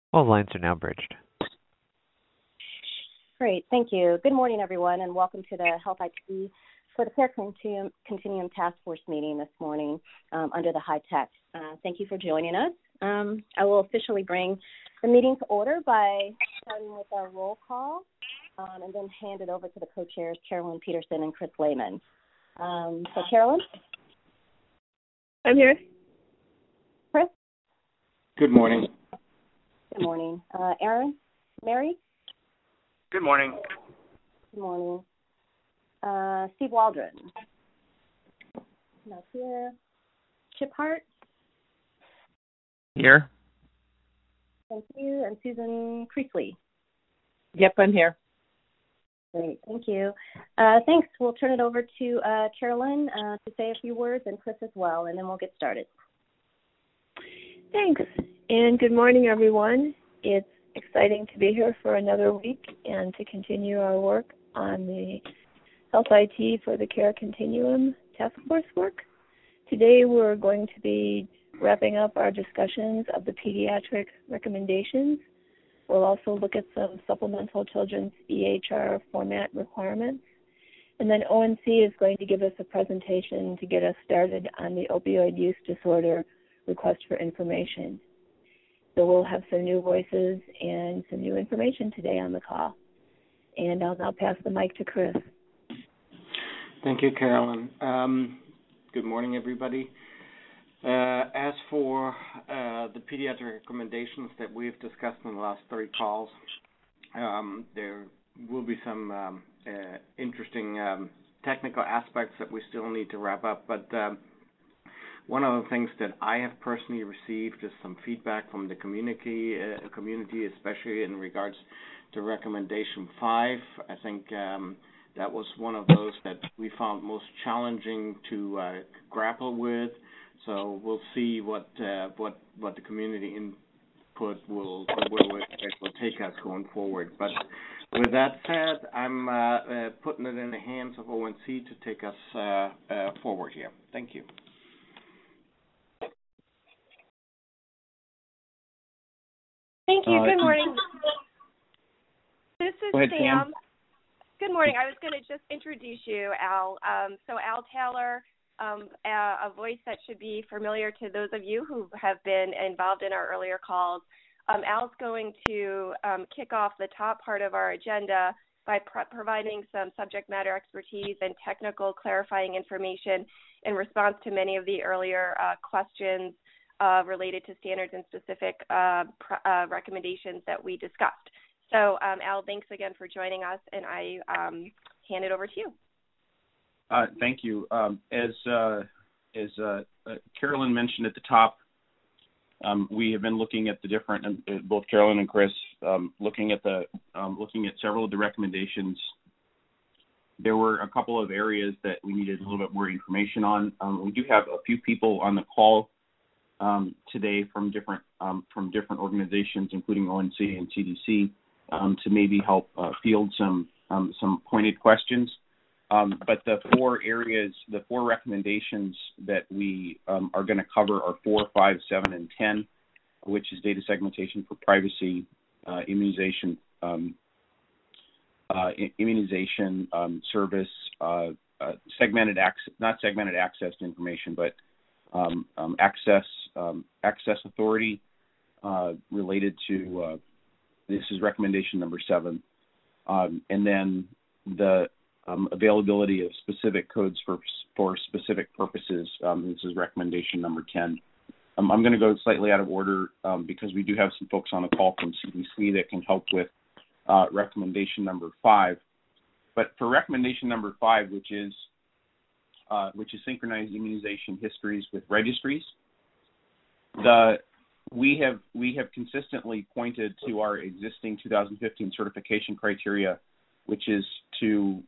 All lines are now bridged. Great, thank you. Good morning, everyone, and welcome to the Health IT for the Care Continuum Task Force meeting this morning under the HITECH. Thank you for joining us. I will officially bring the meeting to order by starting with our roll call and then hand it over to the co-chairs, Carolyn Peterson and Chris Lehman. So, Carolyn? I'm here. Chris? Good morning. Good morning. Aaron? Mary? Good morning. Good morning. Steve Waldron? Not here. Chip Hart? Here. Thank you. And Susan Creasley? Yep, I'm here. Great, thank you. Thanks. We'll turn it over to Carolyn to say a few words and Chris as well, and then we'll get started. Thanks, and good morning, everyone. It's exciting to be here for another week and to continue our work on the Health IT for the Care Continuum Task Force work. Today we're going to be wrapping up our discussions of the pediatric recommendations. We'll also look at some supplemental children's EHR format requirements. And then ONC is going to give us a presentation to get us started on the opioid use disorder request for information. So we'll have some new voices and some new information today on the call. And I'll now pass the mic to Chris. Thank you, Carolyn. Good morning, everybody. As for the pediatric recommendations that we've discussed in the last 30 calls, there will be some interesting technical aspects that we still need to wrap up, but one of the things that I have personally received is some feedback from the community, especially in regards to recommendation 5. I think that was one of those that we found most challenging to grapple with. So we'll see what the community input will take us going forward. But with that said, I'm putting it in the hands of ONC to take us forward here. Thank you. Thank you. Good morning. This is Go ahead, Sam. Good morning. I was going to just introduce you, Al. So Al Taylor, a voice that should be familiar to those of you who have been involved in our earlier calls. Al's going to kick off the top part of our agenda by providing some subject matter expertise and technical clarifying information in response to many of the earlier questions related to standards and specific recommendations that we discussed. So, Al, thanks again for joining us, and I hand it over to you. Thank you. As Carolyn mentioned at the top, we have been looking at the different, both Carolyn and Chris, looking at several of the recommendations. There were a couple of areas that we needed a little bit more information on. We do have a few people on the call today from different organizations, including ONC and CDC, to maybe help field some pointed questions. But the four recommendations that we are going to cover are 4, 5, 7, and 10, which is data segmentation for privacy, immunization service, segmented access, not segmented access to information, but access authority related to this is recommendation number 7, and then the availability of specific codes for specific purposes. This is recommendation number 10. I'm going to go slightly out of order because we do have some folks on the call from CDC that can help with recommendation number 5. But for recommendation number 5, which is synchronized immunization histories with registries, we have consistently pointed to our existing 2015 certification criteria, which is to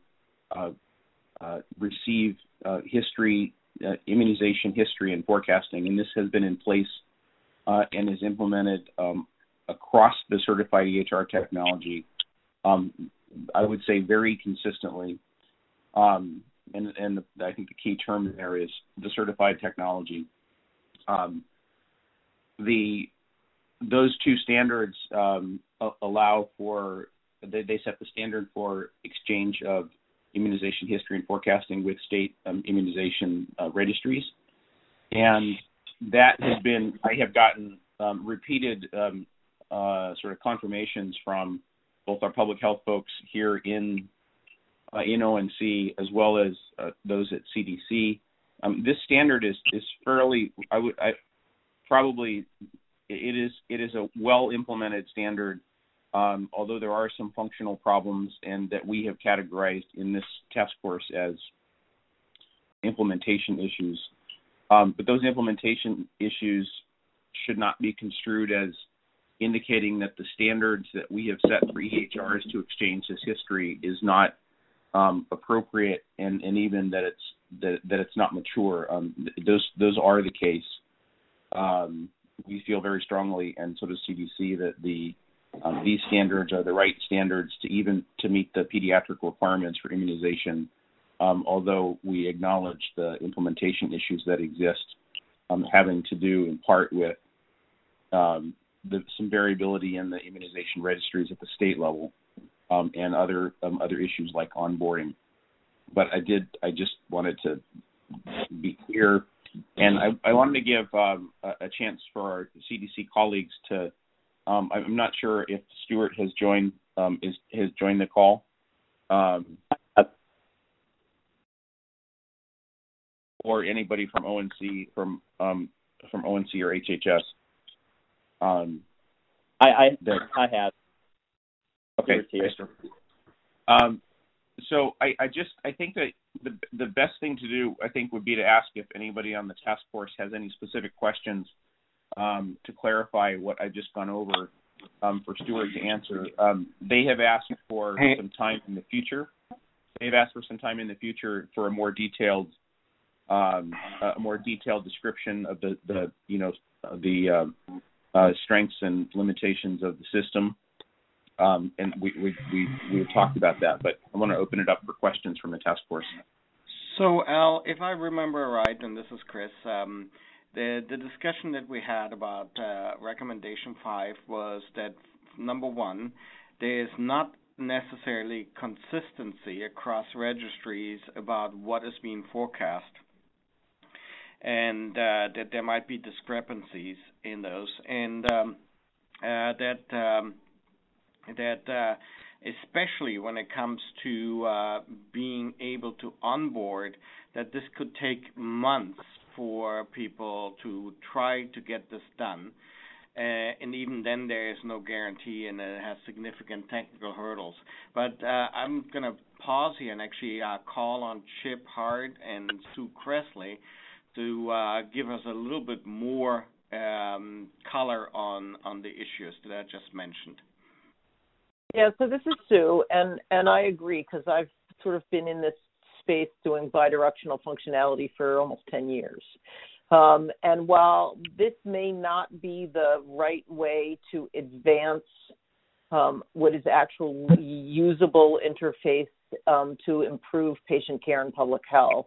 receive immunization history and forecasting, and this has been in place and is implemented across the certified EHR technology, I would say very consistently. And I think the key term there is the certified technology. those two standards allow for, they set the standard for exchange of immunization history and forecasting with state immunization registries. And that has been, I have gotten repeated sort of confirmations from both our public health folks here in ONC as well as those at CDC. This standard is fairly, it is a well implemented standard, although there are some functional problems and that we have categorized in this task force as implementation issues. But those implementation issues should not be construed as indicating that the standards that we have set for EHRs to exchange this history is not appropriate, and even that it's not mature. Those are the case. We feel very strongly, and so does CDC, that these standards are the right standards to meet the pediatric requirements for immunization. Although we acknowledge the implementation issues that exist, having to do in part with some variability in the immunization registries at the state level, and other issues like onboarding. But I just wanted to be clear, and I wanted to give a chance for our CDC colleagues to. I'm not sure if Stuart has joined the call. Or anybody from ONC from ONC or HHS. I have. Okay. So I think that the best thing to do, I think, would be to ask if anybody on the task force has any specific questions to clarify what I've just gone over for Stuart to answer. They have asked for some time in the future. They've asked for some time in the future for a more detailed description of the strengths and limitations of the system, and we talked about that. But I want to open it up for questions from the task force. So, Al, if I remember right, and this is Chris, the discussion that we had about recommendation 5 was that, number one, there is not necessarily consistency across registries about what is being forecast, and that there might be discrepancies in those, and that especially when it comes to being able to onboard, that this could take months for people to try to get this done. And even then, there is no guarantee, and it has significant technical hurdles. But I'm going to pause here and actually call on Chip Hart and Sue Cressley to give us a little bit more color on the issues that I just mentioned. Yeah, so this is Sue, and I agree, because I've sort of been in this space doing bidirectional functionality for almost 10 years. And while this may not be the right way to advance what is actually usable interface to improve patient care and public health,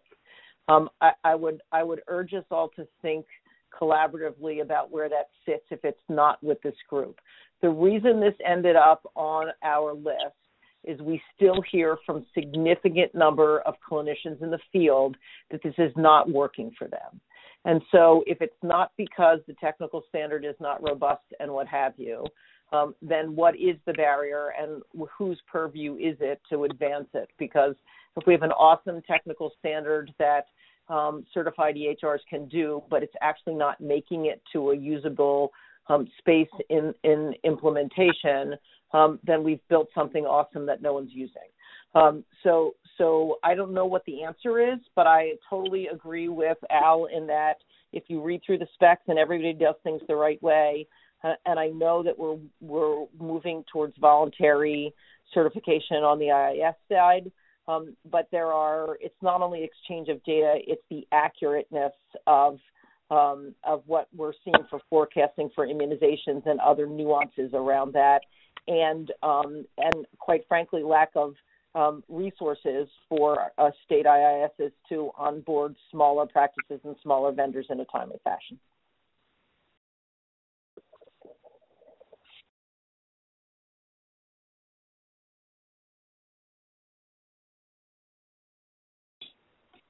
I would urge us all to think collaboratively about where that sits if it's not with this group. The reason this ended up on our list is we still hear from significant number of clinicians in the field that this is not working for them. And so if it's not because the technical standard is not robust and what have you, then what is the barrier and whose purview is it to advance it? Because if we have an awesome technical standard that certified EHRs can do, but it's actually not making it to a usable space in implementation, then we've built something awesome that no one's using. So I don't know what the answer is, but I totally agree with Al in that if you read through the specs and everybody does things the right way, and I know that we're moving towards voluntary certification on the IIS side, but it's not only exchange of data, it's the accurateness of what we're seeing for forecasting for immunizations and other nuances around that, and quite frankly, lack of resources for state IISs to onboard smaller practices and smaller vendors in a timely fashion.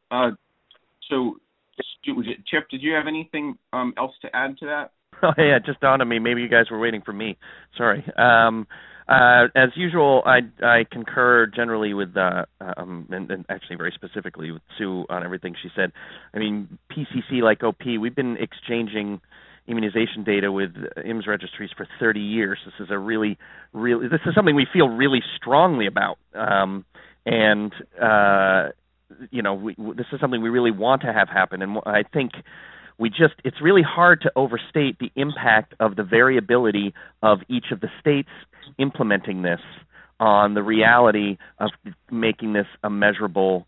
So, Chip, did you have anything else to add to that? Oh, yeah, it just dawned on me. Maybe you guys were waiting for me. Sorry. As usual, I concur generally with, and actually very specifically with Sue on everything she said. I mean, PCC, like OP, we've been exchanging immunization data with IMS registries for 30 years. This is this is something we feel really strongly about. This is something we really want to have happen. And I think it's really hard to overstate the impact of the variability of each of the states implementing this on the reality of making this a measurable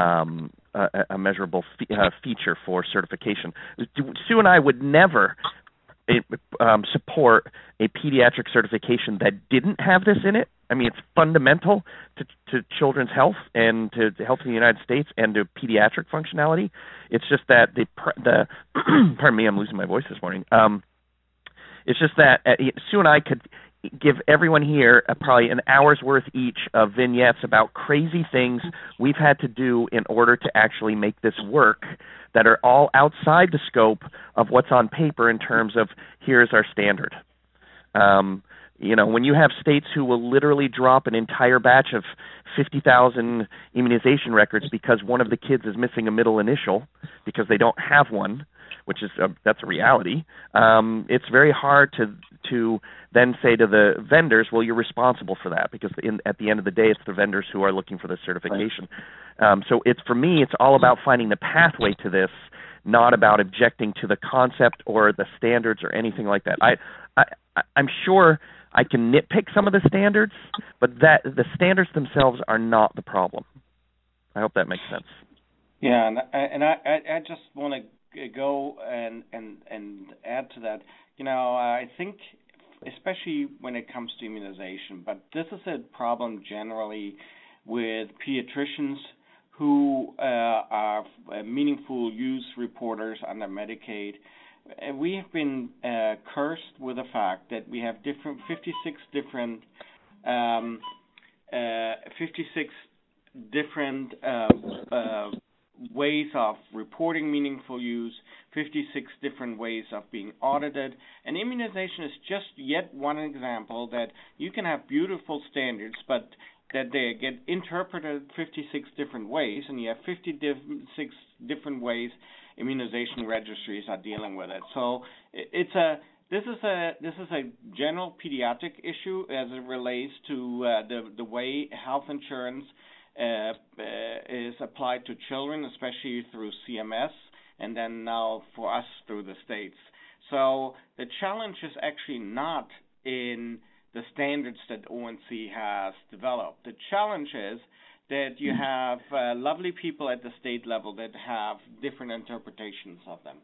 feature for certification. Sue and I would never support a pediatric certification that didn't have this in it. I mean, it's fundamental to children's health and to the health of the United States and to pediatric functionality. It's just that pardon me, I'm losing my voice this morning. It's just that Sue and I could give everyone here probably an hour's worth each of vignettes about crazy things we've had to do in order to actually make this work that are all outside the scope of what's on paper in terms of here's our standard. When you have states who will literally drop an entire batch of 50,000 immunization records because one of the kids is missing a middle initial because they don't have one, which is that's a reality. It's very hard to then say to the vendors, well, you're responsible for that because at the end of the day, it's the vendors who are looking for the certification. So for me, it's all about finding the pathway to this, not about objecting to the concept or the standards or anything like that. I'm sure I can nitpick some of the standards, but the standards themselves are not the problem. I hope that makes sense. Yeah, and I just want to go and add to that. I think especially when it comes to immunization, but this is a problem generally with pediatricians who are meaningful use reporters under Medicaid. We have been cursed with the fact that we have 56 different ways of reporting meaningful use, 56 different ways of being audited, and immunization is just yet one example that you can have beautiful standards, but that they get interpreted 56 different ways, and you have 56 different ways immunization registries are dealing with it. So this is a general pediatric issue as it relates to the way health insurance is applied to children, especially through CMS, and then now for us through the states. So the challenge is actually not in the standards that ONC has developed. The challenge is that you have lovely people at the state level that have different interpretations of them.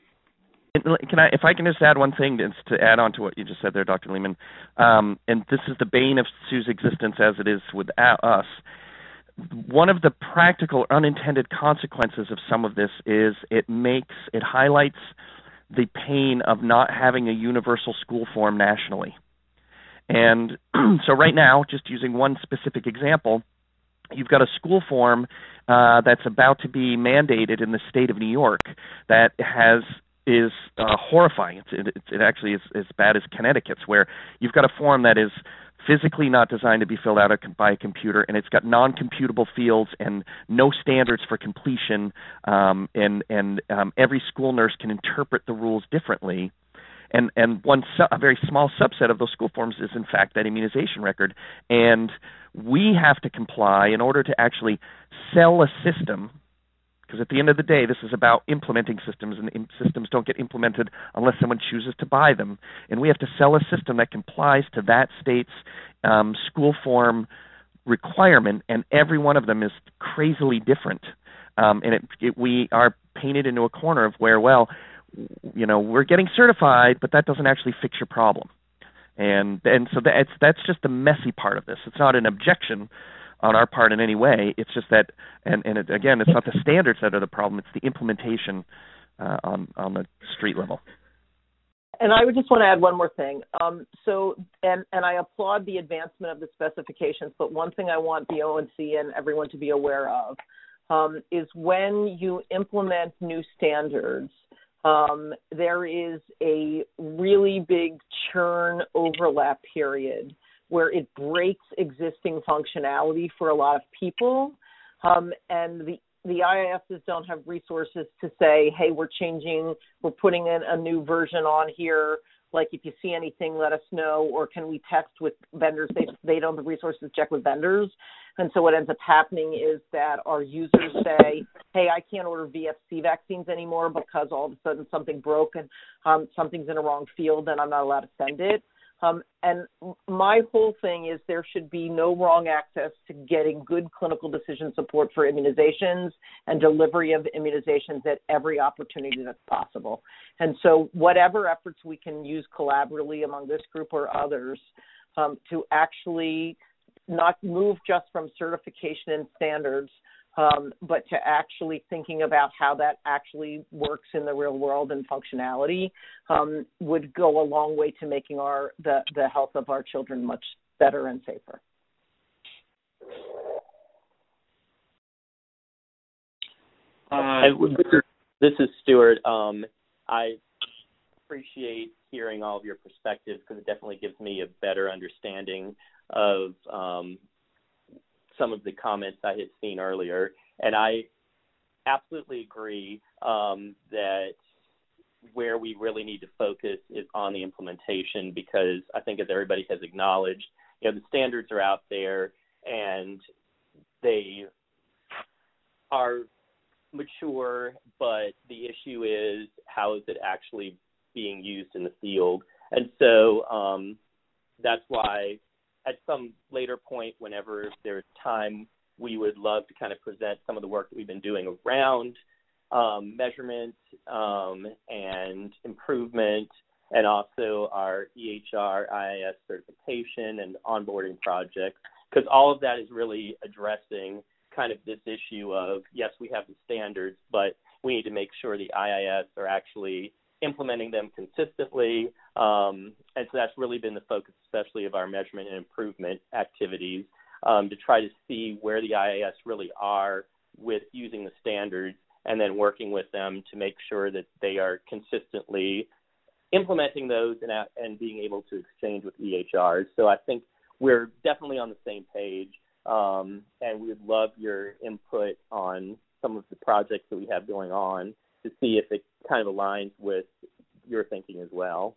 If I can just add one thing to add on to what you just said there, Dr. Lehman, and this is the bane of Sue's existence as it is with us. One of the practical unintended consequences of some of this is it highlights the pain of not having a universal school form nationally. And so right now, just using one specific example, you've got a school form that's about to be mandated in the state of New York that is horrifying. It actually is as bad as Connecticut's, where you've got a form that is physically not designed to be filled out by a computer, and it's got non-computable fields and no standards for completion, and every school nurse can interpret the rules differently. And a very small subset of those school forms is, in fact, that immunization record. And we have to comply in order to actually sell a system, because at the end of the day, this is about implementing systems, and systems don't get implemented unless someone chooses to buy them. And we have to sell a system that complies to that state's school form requirement, and every one of them is crazily different. And we are painted into a corner of where, we're getting certified, but that doesn't actually fix your problem. And so that's just the messy part of this. It's not an objection on our part in any way. It's just that, again, it's not the standards that are the problem. It's the implementation on the street level. And I would just want to add one more thing. And I applaud the advancement of the specifications, but one thing I want the ONC and everyone to be aware of is when you implement new standards, there is a really big churn overlap period where it breaks existing functionality for a lot of people, and the IISs don't have resources to say, hey, we're putting in a new version on here. Like, if you see anything, let us know, or can we test with vendors? They don't have the resources to check with vendors. And so what ends up happening is that our users say, hey, I can't order VFC vaccines anymore because all of a sudden something broke and something's in a wrong field and I'm not allowed to send it. And my whole thing is there should be no wrong access to getting good clinical decision support for immunizations and delivery of immunizations at every opportunity that's possible. And so whatever efforts we can use collaboratively among this group or others to actually not move just from certification and standards, but to actually thinking about how that actually works in the real world and functionality would go a long way to making the health of our children much better and safer. This is Stuart. I appreciate hearing all of your perspectives because it definitely gives me a better understanding of some of the comments I had seen earlier. And I absolutely agree that where we really need to focus is on the implementation, because I think, as everybody has acknowledged, the standards are out there and they are mature, but the issue is, how is it actually being used in the field? And so that's why at some later point, whenever there's time, we would love to kind of present some of the work that we've been doing around measurement and improvement, and also our EHR IIS certification and onboarding projects, because all of that is really addressing kind of this issue of, yes, we have the standards, but we need to make sure the IIS are actually implementing them consistently. And so that's really been the focus, especially of our measurement and improvement activities, to try to see where the IIS really are with using the standards, and then working with them to make sure that they are consistently implementing those and being able to exchange with EHRs. So I think we're definitely on the same page, and we would love your input on some of the projects that we have going on to see if it kind of aligns with your thinking as well.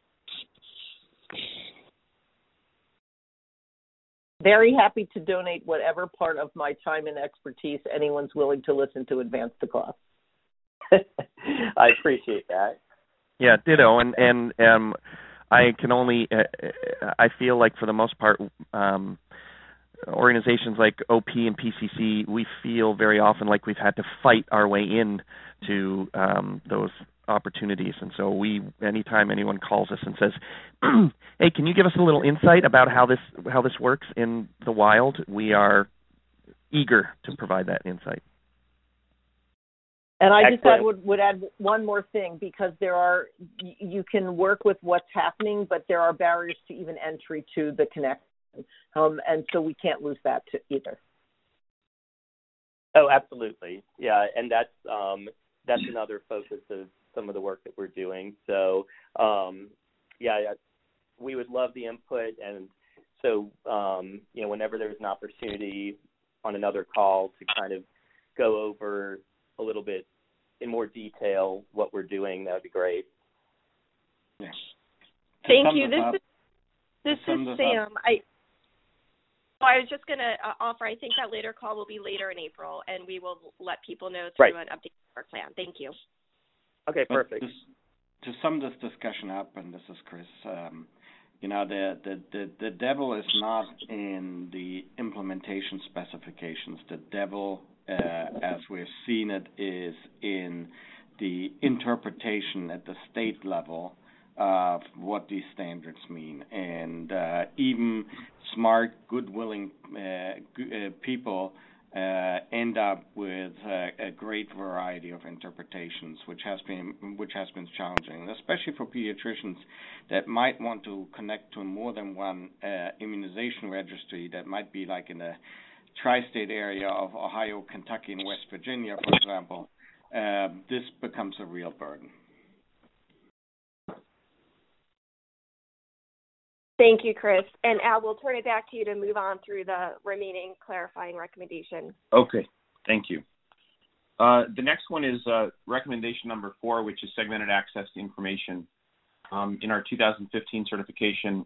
Very happy to donate whatever part of my time and expertise anyone's willing to listen to advance the cost. I appreciate that. Yeah, ditto. And I can only, I feel like for the most part, organizations like OP and PCC, we feel very often like we've had to fight our way in to those opportunities. And so anytime anyone calls us and says, hey, can you give us a little insight about how this works in the wild, we are eager to provide that insight. And I just would add one more thing, because you can work with what's happening, but there are barriers to even entry to the connection. And so we can't lose that either. Oh, absolutely. Yeah, and that's another focus of some of the work that we're doing. So, we would love the input. And so, whenever there's an opportunity on another call to kind of go over a little bit in more detail what we're doing, that would be great. Yeah. Thank you. This is Sam. I was just going to offer, I think that later call will be later in April, and we will let people know through an updated work plan. Thank you. Okay, perfect. To sum this discussion up, and this is Chris, the devil is not in the implementation specifications. The devil, as we've seen it, is in the interpretation at the state level of what these standards mean. And even smart, good-willing people end up with a great variety of interpretations, which has been challenging, especially for pediatricians that might want to connect to more than one immunization registry that might be like in the tri-state area of Ohio, Kentucky, and West Virginia, for example. This becomes a real burden. Thank you, Chris. And Al, we'll turn it back to you to move on through the remaining clarifying recommendations. Okay, thank you. The next one is recommendation number 4, which is segmented access to information. In our 2015 certification,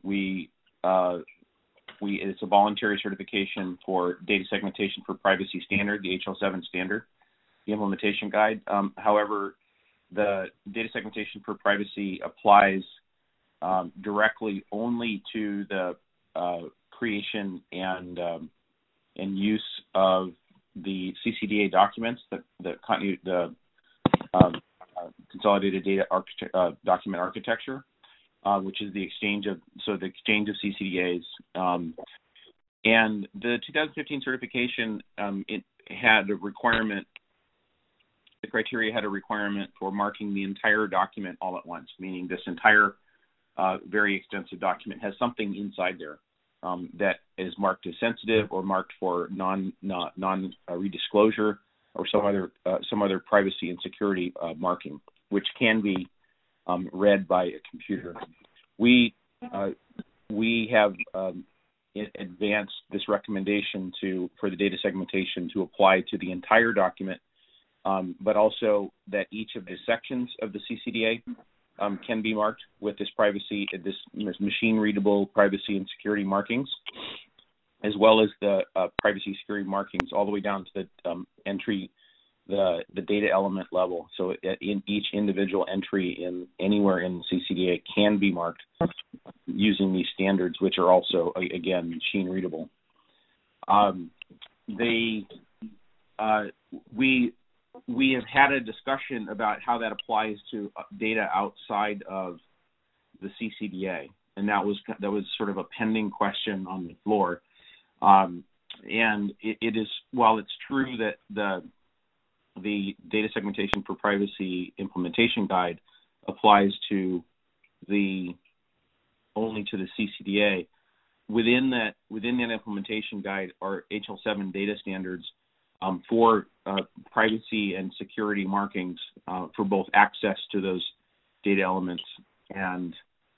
it's a voluntary certification for data segmentation for privacy standard, the HL7 standard, the implementation guide. However, the data segmentation for privacy applies directly only to the creation and use of the CCDA documents, the consolidated data document architecture, which is the exchange of CCDAs. And the 2015 certification, it had a requirement. The criteria had a requirement for marking the entire document all at once, meaning this entire very extensive document has something inside there that is marked as sensitive or marked for non redisclosure or some other privacy and security marking, which can be read by a computer. We have advanced this recommendation for the data segmentation to apply to the entire document, but also that each of the sections of the CCDA can be marked with this machine-readable privacy and security markings, as well as the privacy security markings all the way down to the entry, the data element level. So in each individual entry anywhere in the CCDA can be marked using these standards, which are also, again, machine-readable. We have had a discussion about how that applies to data outside of the CCDA, and that was sort of a pending question on the floor. And it is, while it's true that the data segmentation for privacy implementation guide applies to only to the CCDA, within that implementation guide are HL7 data standards for privacy and security markings for both access to those data elements and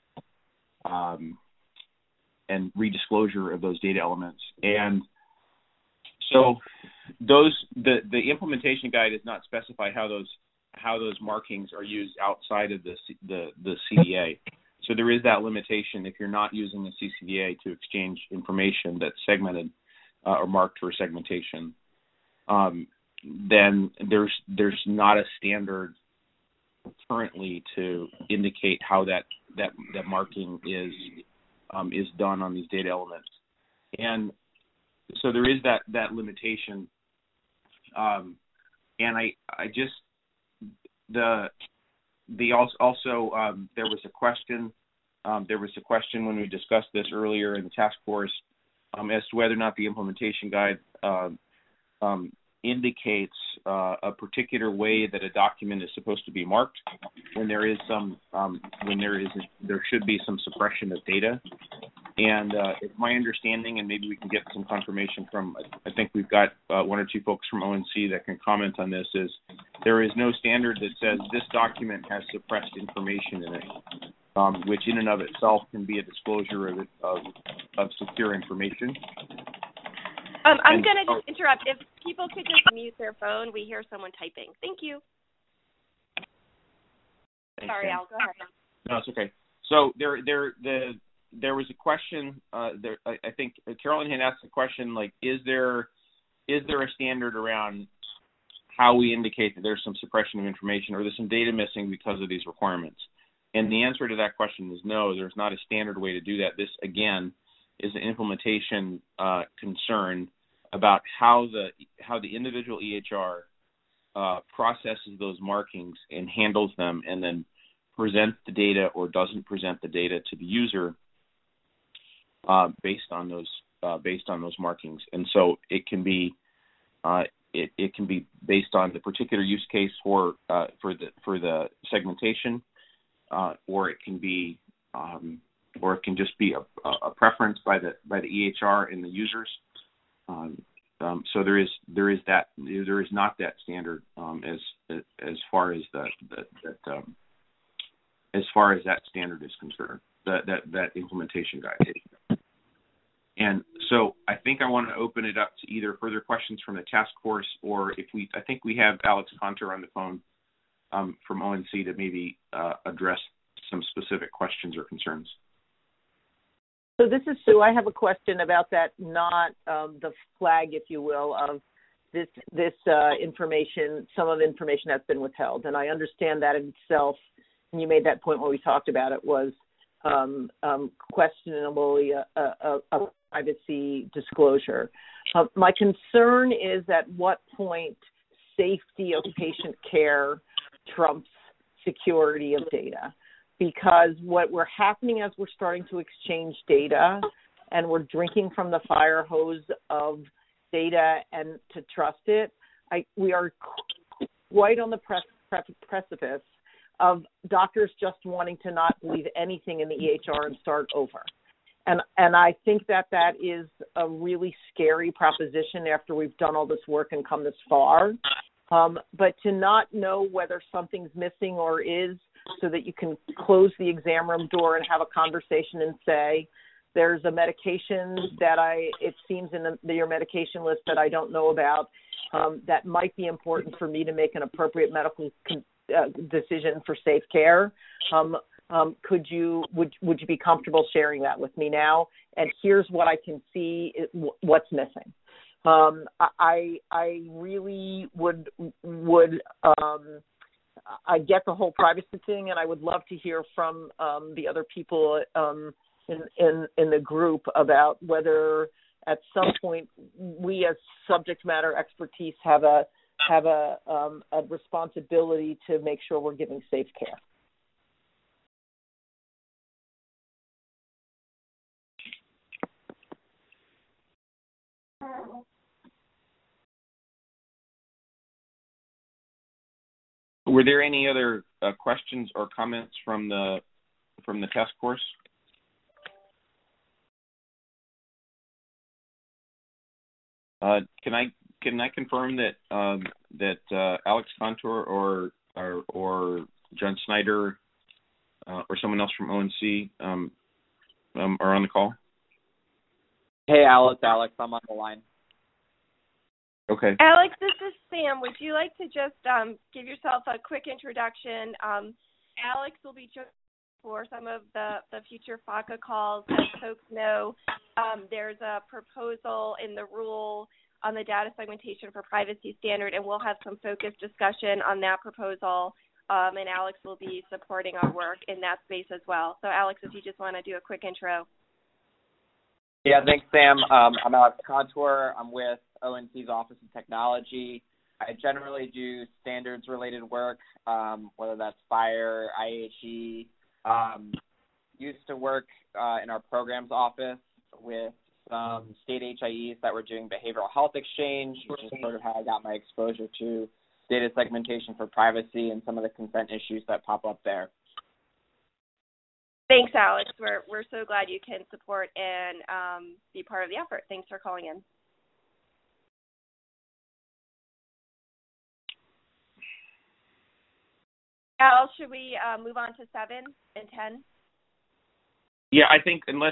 redisclosure of those data elements. And so the implementation guide does not specify how those markings are used outside of the CDA. So there is that limitation. If you're not using the CCDA to exchange information that's segmented or marked for segmentation, then there's not a standard currently to indicate how that marking is done on these data elements. And so there is that limitation. And I just there was a question. There was a question when we discussed this earlier in the task force as to whether or not the implementation guide indicates a particular way that a document is supposed to be marked when there should be some suppression of data. And it's my understanding, and maybe we can get some confirmation from, I think we've got one or two folks from ONC that can comment on this, is there is no standard that says this document has suppressed information in it, which in and of itself can be a disclosure of secure information. I'm going to just interrupt. If people could just mute their phone, we hear someone typing. Thank you. Thanks, Sorry, Al, go ahead. No, it's okay. So there was a question. I think Carolyn had asked the question, like, is there a standard around how we indicate that there's some suppression of information, or there's some data missing because of these requirements? And the answer to that question is no. There's not a standard way to do that. This, again, is an implementation concern about how the individual EHR processes those markings and handles them, and then presents the data or doesn't present the data to the user based on those markings. And so it can be It can be based on the particular use case for the segmentation, or it can just be a preference by the EHR and the users. So there is not that standard as far as that standard is concerned, that implementation guide. And so I think I want to open it up to either further questions from the task force, or I think we have Alex Contour on the phone from ONC to maybe address some specific questions or concerns. So this is Sue. I have a question about that, not the flag, if you will, of this information, some of the information that's been withheld. And I understand that in itself, and you made that point when we talked about it, was questionably a privacy disclosure. My concern is at what point safety of patient care trumps security of data. Because what we're happening as we're starting to exchange data and we're drinking from the fire hose of data and to trust it, we are quite on the precipice of doctors just wanting to not believe anything in the EHR and start over. And I think that is a really scary proposition after we've done all this work and come this far. But to not know whether something's missing or is, so that you can close the exam room door and have a conversation and say, there's a medication that it seems in your medication list that I don't know about that might be important for me to make an appropriate medical decision for safe care. Would you be comfortable sharing that with me now? And here's what I can see, what's missing. I really would I get the whole privacy thing, and I would love to hear from the other people in the group about whether at some point we as subject matter expertise have a responsibility to make sure we're giving safe care. Were there any other questions or comments from the task force? Can I confirm that Alex Contour or John Snyder or someone else from ONC are on the call? Hey, Alex, I'm on the line. Okay. Alex, this is Sam. Would you like to just give yourself a quick introduction? Alex will be joining for some of the future FACA calls. As folks know, there's a proposal in the rule on the data segmentation for privacy standard, and we'll have some focused discussion on that proposal, and Alex will be supporting our work in that space as well. So, Alex, if you just want to do a quick intro. Yeah, thanks, Sam. I'm Alex Contour. I'm with ONC's Office of Technology. I generally do standards-related work, whether that's FHIR, IHE. Used to work in our programs office with some state HIEs that were doing behavioral health exchange, which is sort of how I got my exposure to data segmentation for privacy and some of the consent issues that pop up there. Thanks, Alex. We're so glad you can support and be part of the effort. Thanks for calling in. Al, should we move on to 7 and 10? Yeah, I think unless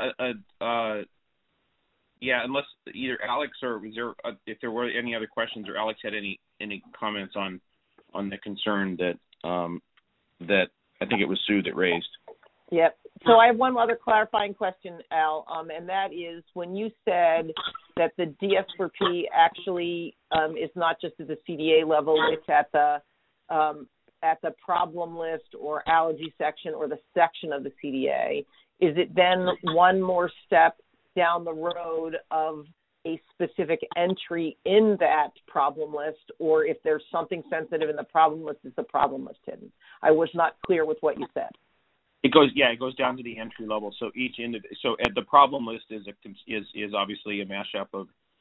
either Alex or if there were any other questions, or Alex had any comments on the concern that I think it was Sue that raised. Yep. So I have one other clarifying question, Al, and that is when you said that the DS4P actually is not just at the CDA level, it's at the problem list or allergy section or the section of the CDA, is it then one more step down the road of a specific entry in that problem list, or if there's something sensitive in the problem list, is the problem list hidden? I was not clear with what you said. It goes down to the entry level. So at the problem list is obviously a mashup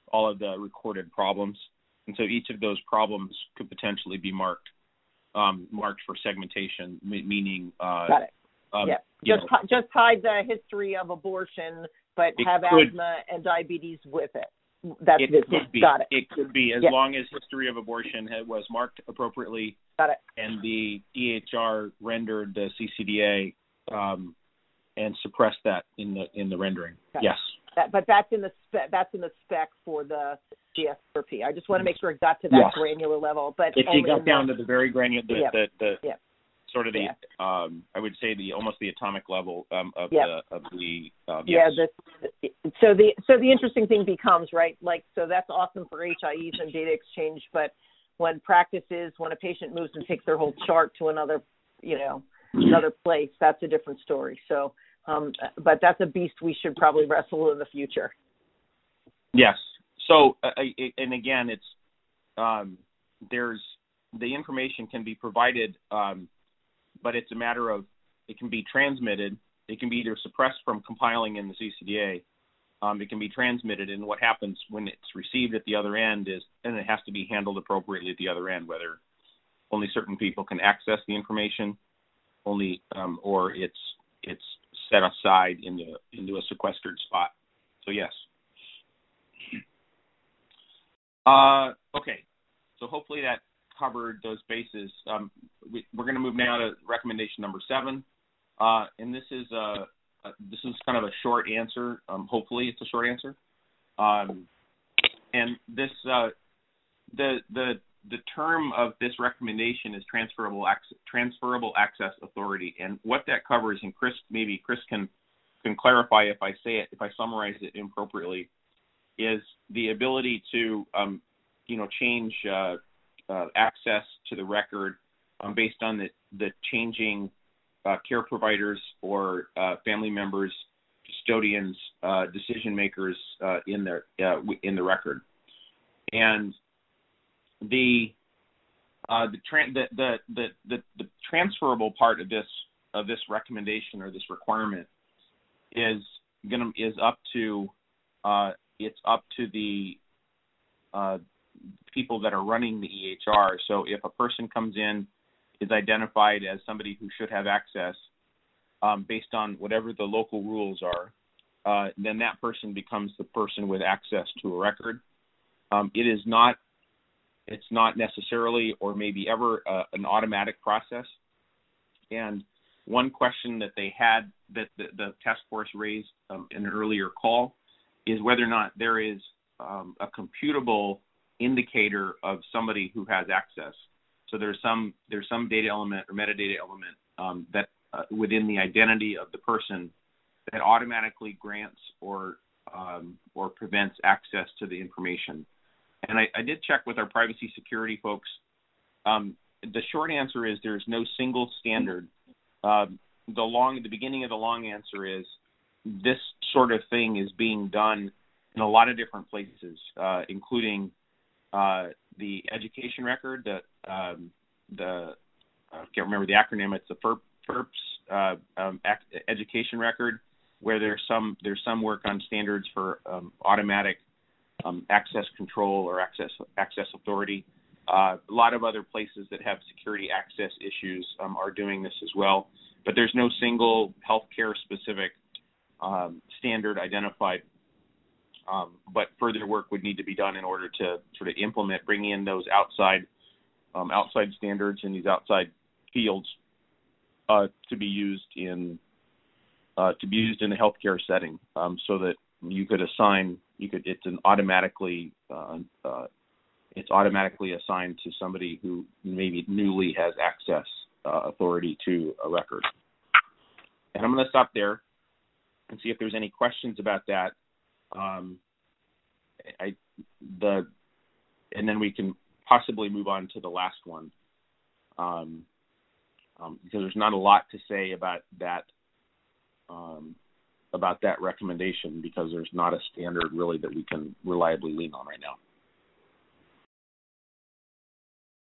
all of the recorded problems. And so each of those problems could potentially be marked for segmentation, meaning got it. Just hide the history of abortion, but have asthma and diabetes with it. That's it visible. Could be. Got it. It could be, as long as history of abortion was marked appropriately. Got it. And the EHR rendered the CCDA and suppressed that in the rendering. Got yes. But that's in the spec for the DSRP. I just want to make sure it got to that granular level. But if you got down to the very granular, sort of the I would say almost the atomic level of the So the interesting thing becomes, right, like, so that's awesome for HIEs and data exchange, but when a patient moves and takes their whole chart to another place, that's a different story. So but that's a beast we should probably wrestle in the future. Yes. So and again, it's there's the information can be provided, but it's a matter of it can be transmitted. It can be either suppressed from compiling in the CCDA. It can be transmitted, and what happens when it's received at the other end is, and it has to be handled appropriately at the other end, whether only certain people can access the information, or it's set aside into a sequestered spot. So yes. Okay. So hopefully that covered those bases. We're going to move now to recommendation number 7, and this is kind of a short answer. Hopefully it's a short answer. And this the term of this recommendation is transferable access authority, and what that covers, and Chris can clarify if I summarize it inappropriately, is the ability to change access to the record based on the changing care providers or family members, custodians, decision makers in the record, and the transferable part of this recommendation or this requirement is up to the people that are running the EHR. So if a person comes in, is identified as somebody who should have access based on whatever the local rules are, then that person becomes the person with access to a record. It's not necessarily or maybe ever an automatic process. And one question that they had that the task force raised in an earlier call is whether or not there is a computable indicator of somebody who has access. So there's some data element or metadata element that within the identity of the person that automatically grants or prevents access to the information. And I did check with our privacy security folks. The short answer is there's no single standard. The beginning of the long answer is this sort of thing is being done in a lot of different places, including the education record. I can't remember the acronym. It's the FERPS education record, where there's some work on standards for automatic access control or access authority. A lot of other places that have security access issues are doing this as well. But there's no single healthcare specific standard identified. But further work would need to be done in order to sort of bring in those outside standards and these outside fields to be used in the healthcare setting, so that it's automatically assigned to somebody who maybe newly has access authority to a record. And I'm going to stop there and see if there's any questions about that. And then we can possibly move on to the last one, because there's not a lot to say about that recommendation, because there's not a standard really that we can reliably lean on right now.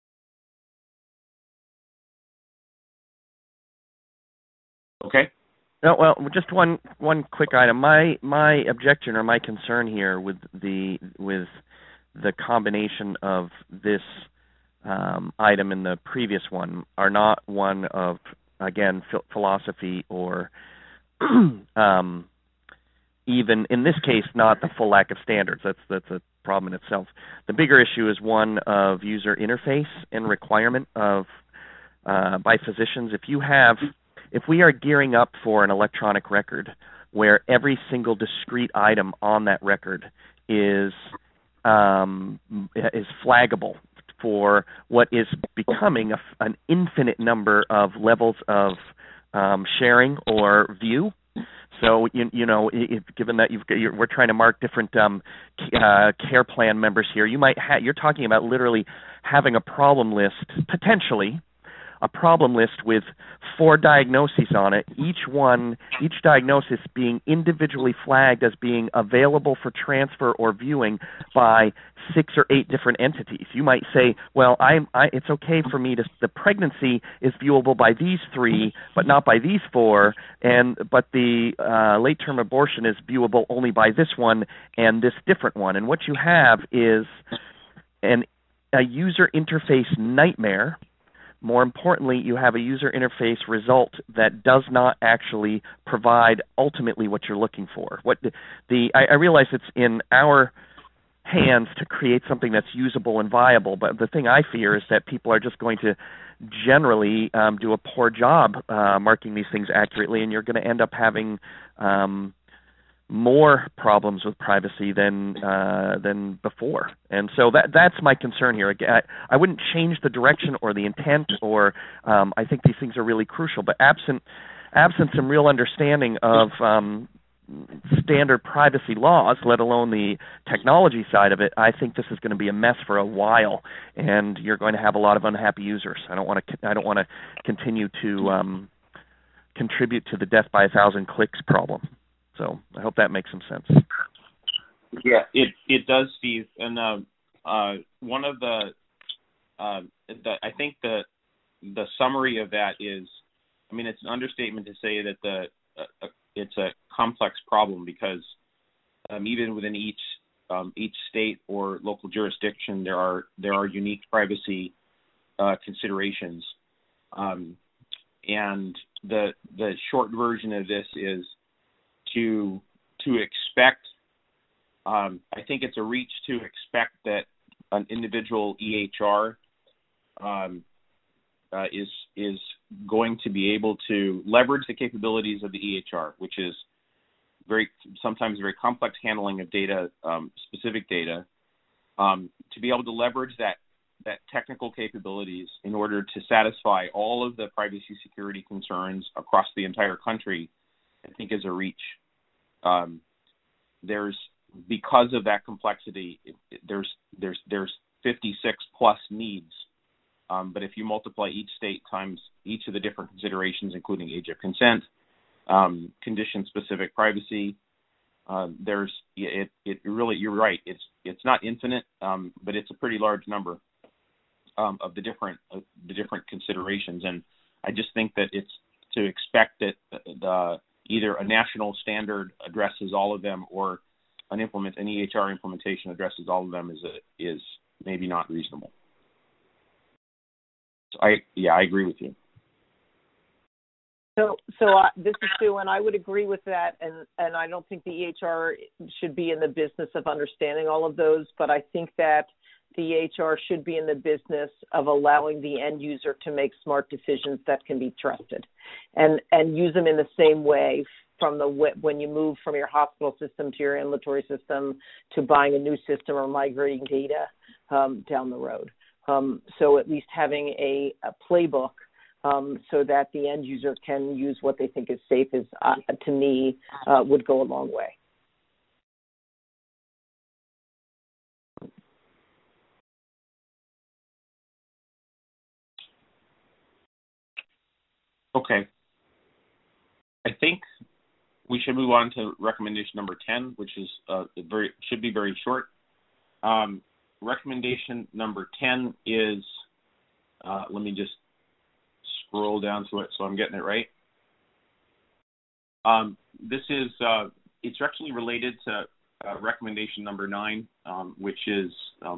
Okay. No, well, just one quick item. My objection or my concern here with the combination of this item and the previous one are not one of, again, philosophy or even in this case not the full lack of standards. That's a problem in itself. The bigger issue is one of user interface and requirement of by physicians. If we are gearing up for an electronic record where every single discrete item on that record is flaggable for what is becoming an infinite number of levels of sharing or view. So given that we're trying to mark different care plan members here, you're talking about literally having a problem list, potentially a problem list with 4 diagnoses on it, each diagnosis being individually flagged as being available for transfer or viewing by 6 or 8 different entities. You might say, well, it's okay for me the pregnancy is viewable by these 3, but not by these 4, but the late-term abortion is viewable only by this one and this different one. And what you have is a user interface nightmare. More importantly, you have a user interface result that does not actually provide ultimately what you're looking for. I realize it's in our hands to create something that's usable and viable, but the thing I fear is that people are just going to generally do a poor job marking these things accurately, and you're going to end up having more problems with privacy than before. And so that's my concern here. Again, I wouldn't change the direction or the intent, or I think these things are really crucial. But absent some real understanding of standard privacy laws, let alone the technology side of it, I think this is going to be a mess for a while, and you're going to have a lot of unhappy users. I don't want to continue to contribute to the death by 1,000 clicks problem. So I hope that makes some sense. Yeah, it does, Steve. And one of I think the summary of that is, I mean, it's an understatement to say that it's a complex problem, because even within each state or local jurisdiction, there are unique privacy considerations. And the short version of this is to expect. I think it's a reach to expect that an individual EHR is going to be able to leverage the capabilities of the EHR, which is sometimes very complex handling of data, specific data, to be able to leverage that technical capabilities in order to satisfy all of the privacy security concerns across the entire country, I think is a reach. Because of that complexity, there's 56 plus needs. But if you multiply each state times each of the different considerations, including age of consent, condition-specific privacy, really, you're right. It's not infinite, but it's a pretty large number of the different considerations. And I just think that it's to expect that either a national standard addresses all of them, or an EHR implementation addresses all of them is maybe not reasonable. So I agree with you. So this is Sue, and I would agree with that, and I don't think the EHR should be in the business of understanding all of those, but I think that the EHR should be in the business of allowing the end user to make smart decisions that can be trusted, and use them in the same way when you move from your hospital system to your ambulatory system to buying a new system or migrating data down the road. So at least having a playbook so that the end user can use what they think is safe to me, would go a long way. Okay. I think we should move on to recommendation number 10, which is should be very short. Recommendation number 10 is, let me just scroll down to it so I'm getting it right. This is it's actually related to recommendation number 9, which is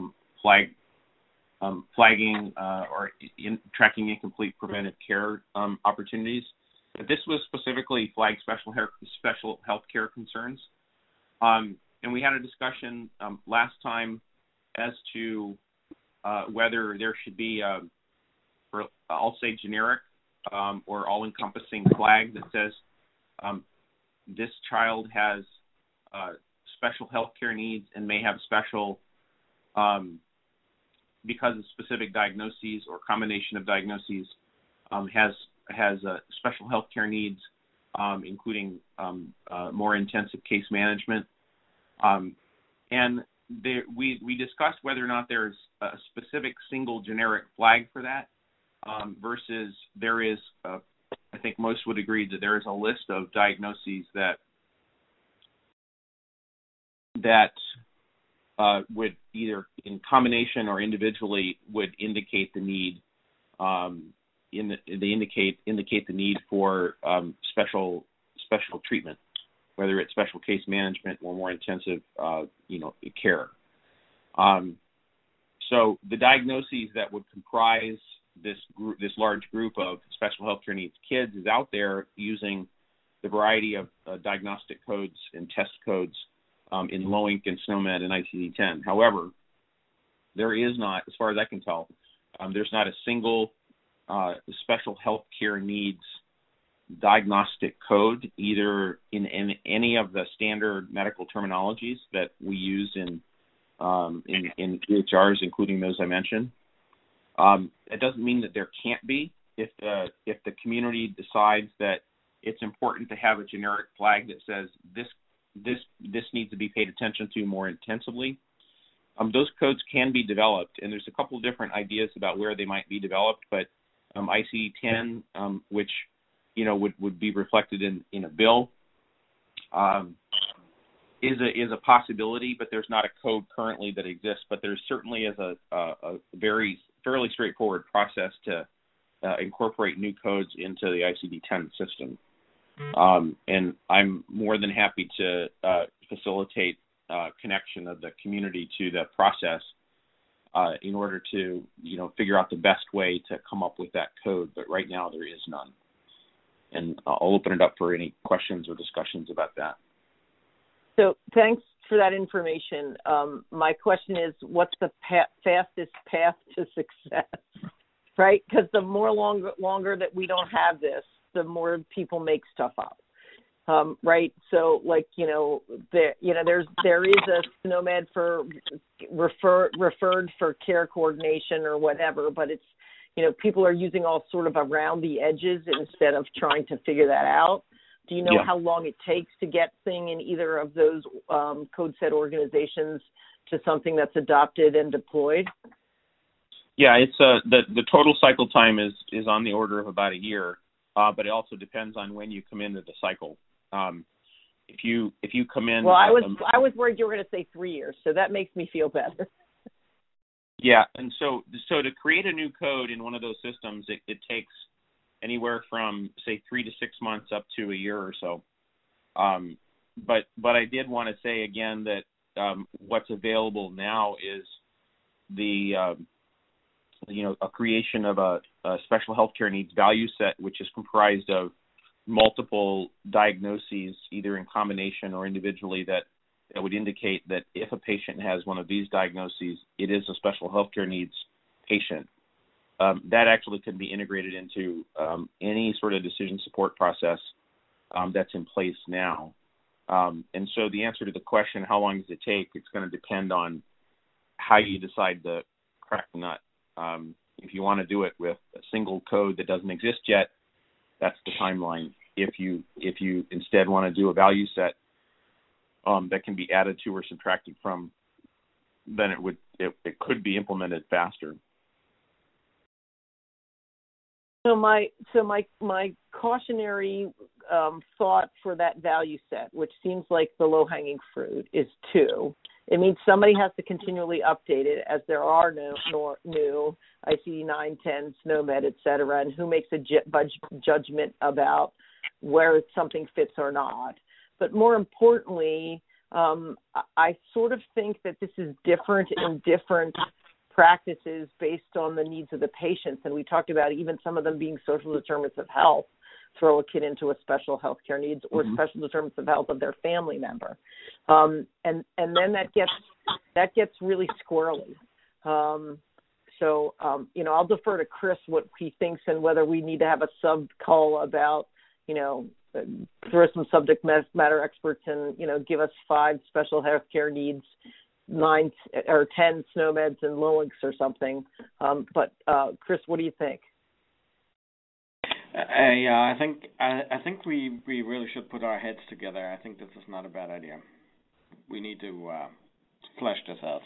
flagging or tracking incomplete preventive care opportunities. But this was specifically flagged special health care concerns. And we had a discussion last time as to whether there should be I'll say generic or all-encompassing flag that says this child has special health care needs and may have special because of specific diagnoses or combination of diagnoses, has special health care needs, including more intensive case management. And we discussed whether or not there's a specific single generic flag for that versus there is, I think most would agree that there is a list of diagnoses that would either in combination or individually would indicate the need. They indicate the need for special treatment, whether it's special case management or more intensive care. So the diagnoses that would comprise this large group of special healthcare needs kids is out there using the variety of diagnostic codes and test codes in LOINC and SNOMED and ICD-10. However, there is not, as far as I can tell, there's not a single special health care needs diagnostic code either in any of the standard medical terminologies that we use in EHRs, including those I mentioned. It doesn't mean that there can't be. If the community decides that it's important to have a generic flag that says this needs to be paid attention to more intensively, those codes can be developed, and there's a couple of different ideas about where they might be developed, but ICD-10, which would be reflected in a bill, is a possibility, but there's not a code currently that exists. But there certainly is a fairly straightforward process to incorporate new codes into the ICD-10 system. And I'm more than happy to facilitate connection of the community to the process in order to, figure out the best way to come up with that code. But right now there is none. And I'll open it up for any questions or discussions about that. So thanks for that information. My question is, what's the fastest path to success, right? Because the more longer that we don't have this, the more people make stuff up, right? So, there is a SNOMED for referred for care coordination or whatever, but it's, people are using all sort of around the edges instead of trying to figure that out. Do you know how long it takes to get thing in either of those code set organizations to something that's adopted and deployed? Yeah, it's the total cycle time is on the order of about a year, but it also depends on when you come into the cycle. If you come in, well, I was worried you were going to say 3 years, so that makes me feel better. Yeah, and so to create a new code in one of those systems, it takes anywhere from, say, 3 to 6 months up to a year or so. But I did want to say again that what's available now is a creation of a special healthcare needs value set, which is comprised of multiple diagnoses, either in combination or individually, that would indicate that if a patient has one of these diagnoses, it is a special healthcare needs patient. That actually can be integrated into any sort of decision support process that's in place now. And so the answer to the question, how long does it take, it's going to depend on how you decide to crack the nut. If you want to do it with a single code that doesn't exist yet, that's the timeline. If you instead want to do a value set that can be added to or subtracted from, then it could be implemented faster. So my cautionary thought for that value set, which seems like the low-hanging fruit, is 2. It means somebody has to continually update it, as there are no new ICD-9, 10, SNOMED, et cetera, and who makes a judgment about where something fits or not. But more importantly, I sort of think that this is different in different practices based on the needs of the patients. And we talked about even some of them being social determinants of health, throw a kid into a special health care needs or special determinants of health of their family member. And then that gets really squirrely. So, I'll defer to Chris what he thinks and whether we need to have a sub-call about, throw some subject matter experts and, give us 5 special health care needs, 9 or 10 SNOMEDs and LOINCs or something. But Chris, what do you think? Yeah, I think we really should put our heads together. I think this is not a bad idea. We need to flesh this out.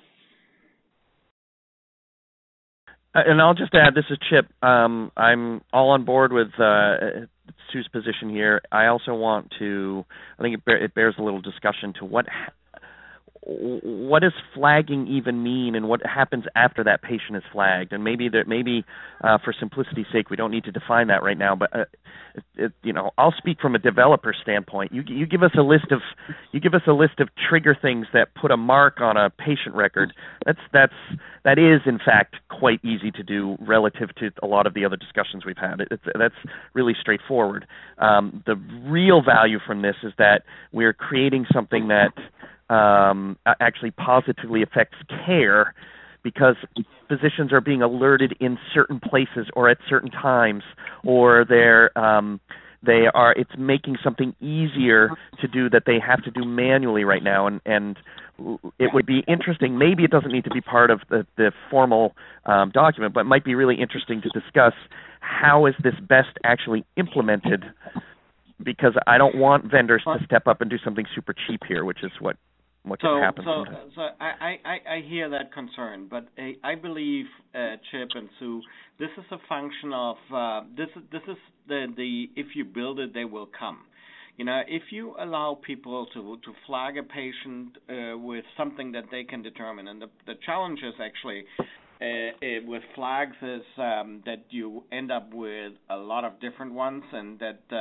And I'll just add, this is Chip. I'm all on board with Sue's position here. I also want to, I think it bears a little discussion to what does flagging even mean, and what happens after that patient is flagged. And maybe for simplicity's sake, we don't need to define that right now. But I'll speak from a developer standpoint. You give us a list of trigger things that put a mark on a patient record. That is in fact quite easy to do relative to a lot of the other discussions we've had. That's really straightforward. The real value from this is that we're creating something that actually positively affects care, because physicians are being alerted in certain places or at certain times, or it's making something easier to do that they have to do manually right now. And it would be interesting, maybe it doesn't need to be part of the formal document, but it might be really interesting to discuss how is this best actually implemented, because I don't want vendors to step up and do something super cheap here, which is what can happen sometimes. So I hear that concern, but I believe, Chip and Sue, this is a function of this is the if you build it, they will come. If you allow people to flag a patient with something that they can determine, and the challenge is actually with flags is that you end up with a lot of different ones, and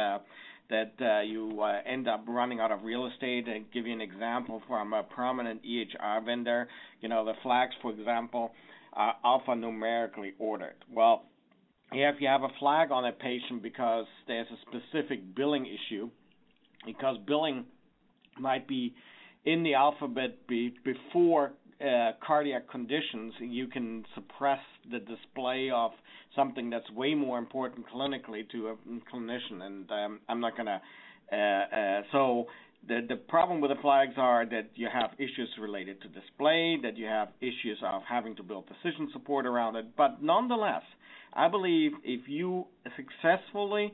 that you end up running out of real estate. And give you an example from a prominent EHR vendor. The flags, for example, are alphanumerically ordered. Well, if you have a flag on a patient because there's a specific billing issue, because billing might be in the alphabet before cardiac conditions, you can suppress the display of something that's way more important clinically to a clinician, and I'm not going to. So the problem with the flags are that you have issues related to display, that you have issues of having to build decision support around it. But nonetheless, I believe if you successfully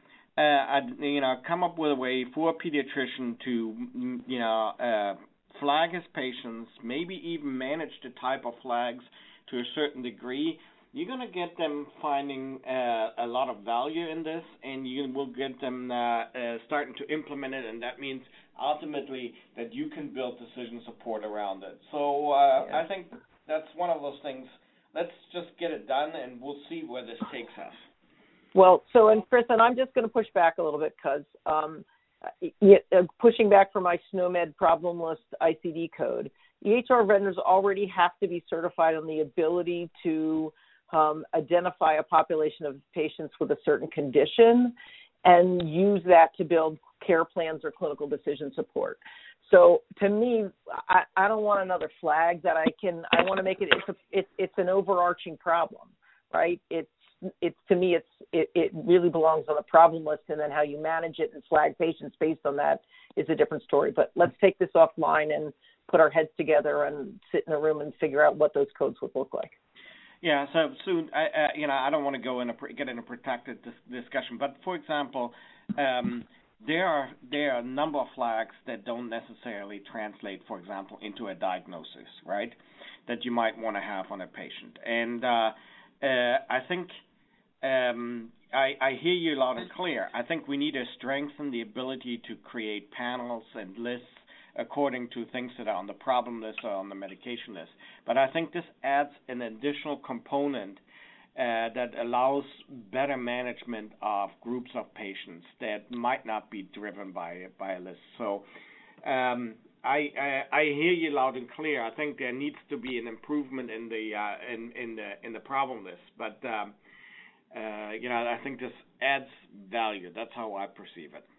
come up with a way for a pediatrician to flag his patients, maybe even manage the type of flags to a certain degree, you're going to get them finding a lot of value in this, and you will get them starting to implement it, and that means ultimately that you can build decision support around it. So I think that's one of those things. Let's just get it done, and we'll see where this takes us. Well, and Chris, and I'm just going to push back a little bit, because pushing back for my SNOMED problem list ICD code, EHR vendors already have to be certified on the ability to identify a population of patients with a certain condition and use that to build care plans or clinical decision support. So to me, I don't want another flag that I want to make it's an overarching problem, right? It really belongs on the problem list, and then how you manage it and flag patients based on that is a different story. But let's take this offline and put our heads together and sit in a room and figure out what those codes would look like. Yeah. So soon, I don't want to get in a protected discussion, but for example, there are a number of flags that don't necessarily translate, for example, into a diagnosis, right? That you might want to have on a patient, and I think. I hear you loud and clear. I think we need to strengthen the ability to create panels and lists according to things that are on the problem list or on the medication list. But I think this adds an additional component that allows better management of groups of patients that might not be driven by a list. So I hear you loud and clear. I think there needs to be an improvement in the problem list, but I think this adds value. That's how I perceive it.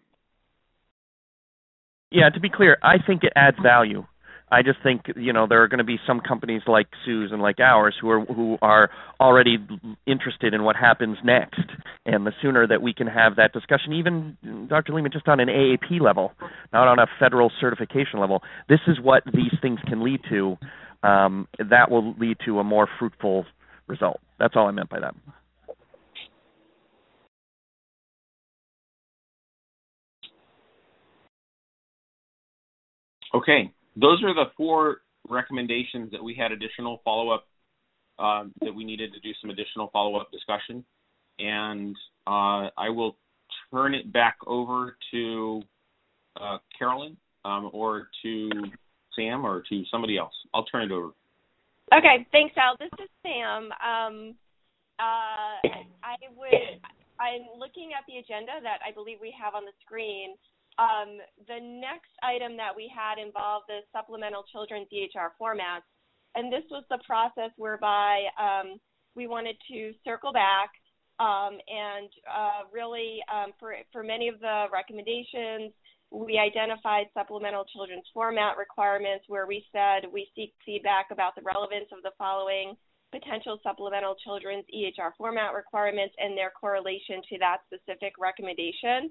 Yeah, to be clear, I think it adds value. I just think there are going to be some companies like Sue's and like ours who are already interested in what happens next, and the sooner that we can have that discussion, even Dr. Leman, just on an AAP level, not on a federal certification level, this is what these things can lead to. That will lead to a more fruitful result. That's all I meant by that. Okay. Those are the 4 recommendations that we had additional follow-up, that we needed to do some additional follow-up discussion. And I will turn it back over to Carolyn or to Sam or to somebody else. I'll turn it over. Okay, thanks, Al. This is Sam. I'm looking at the agenda that I believe we have on the screen. The next item that we had involved the supplemental children's EHR formats, and this was the process whereby we wanted to circle back and really for many of the recommendations, we identified supplemental children's format requirements where we said we seek feedback about the relevance of the following potential supplemental children's EHR format requirements and their correlation to that specific recommendation.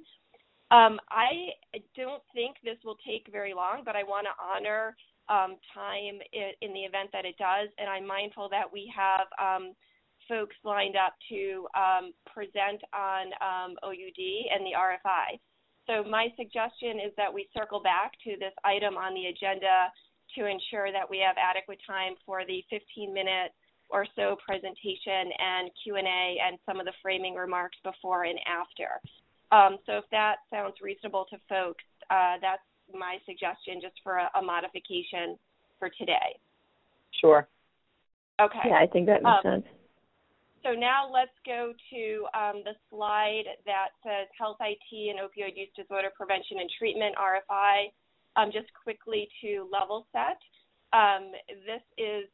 I don't think this will take very long, but I want to honor time in the event that it does, and I'm mindful that we have folks lined up to present on OUD and the RFI. So my suggestion is that we circle back to this item on the agenda to ensure that we have adequate time for the 15-minute or so presentation and Q&A and some of the framing remarks before and after. So if that sounds reasonable to folks, that's my suggestion just for a modification for today. Sure. Okay. Yeah, I think that makes sense. So now let's go to the slide that says Health IT and Opioid Use Disorder Prevention and Treatment, RFI. Just quickly to level set. This is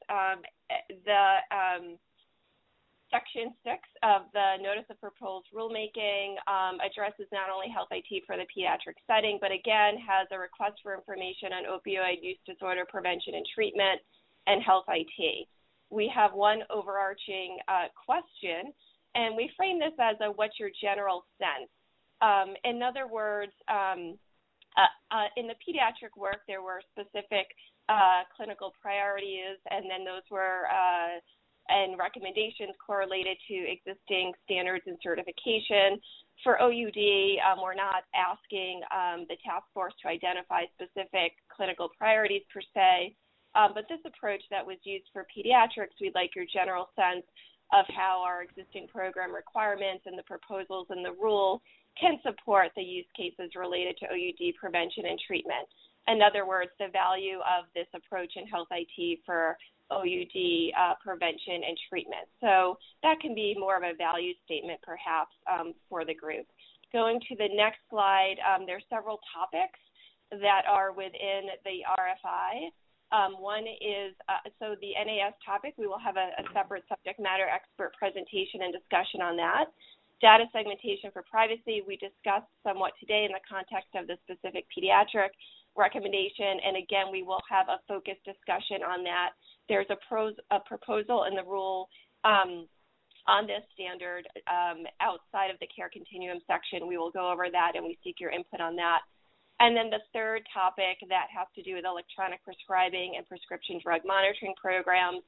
the Section 6 of the Notice of Proposed Rulemaking addresses not only Health IT for the pediatric setting, but again has a request for information on opioid use disorder prevention and treatment and Health IT. We have one overarching question, and we frame this as a what's your general sense? In other words, in the pediatric work, there were specific clinical priorities, and then those were and recommendations correlated to existing standards and certification. For OUD, we're not asking the task force to identify specific clinical priorities per se, but this approach that was used for pediatrics, we'd like your general sense of how our existing program requirements and the proposals in the rule can support the use cases related to OUD prevention and treatment. In other words, the value of this approach in Health IT for OUD prevention and treatment. So that can be more of a value statement perhaps for the group. Going to the next slide, there are several topics that are within the RFI. One is, so the NAS topic, we will have a separate subject matter expert presentation and discussion on that. Data segmentation for privacy, we discussed somewhat today in the context of the specific pediatric recommendation, and again, we will have a focused discussion on that. There's a proposal in the rule on this standard outside of the care continuum section. We will go over that, and we seek your input on that. And then the third topic that has to do with electronic prescribing and prescription drug monitoring programs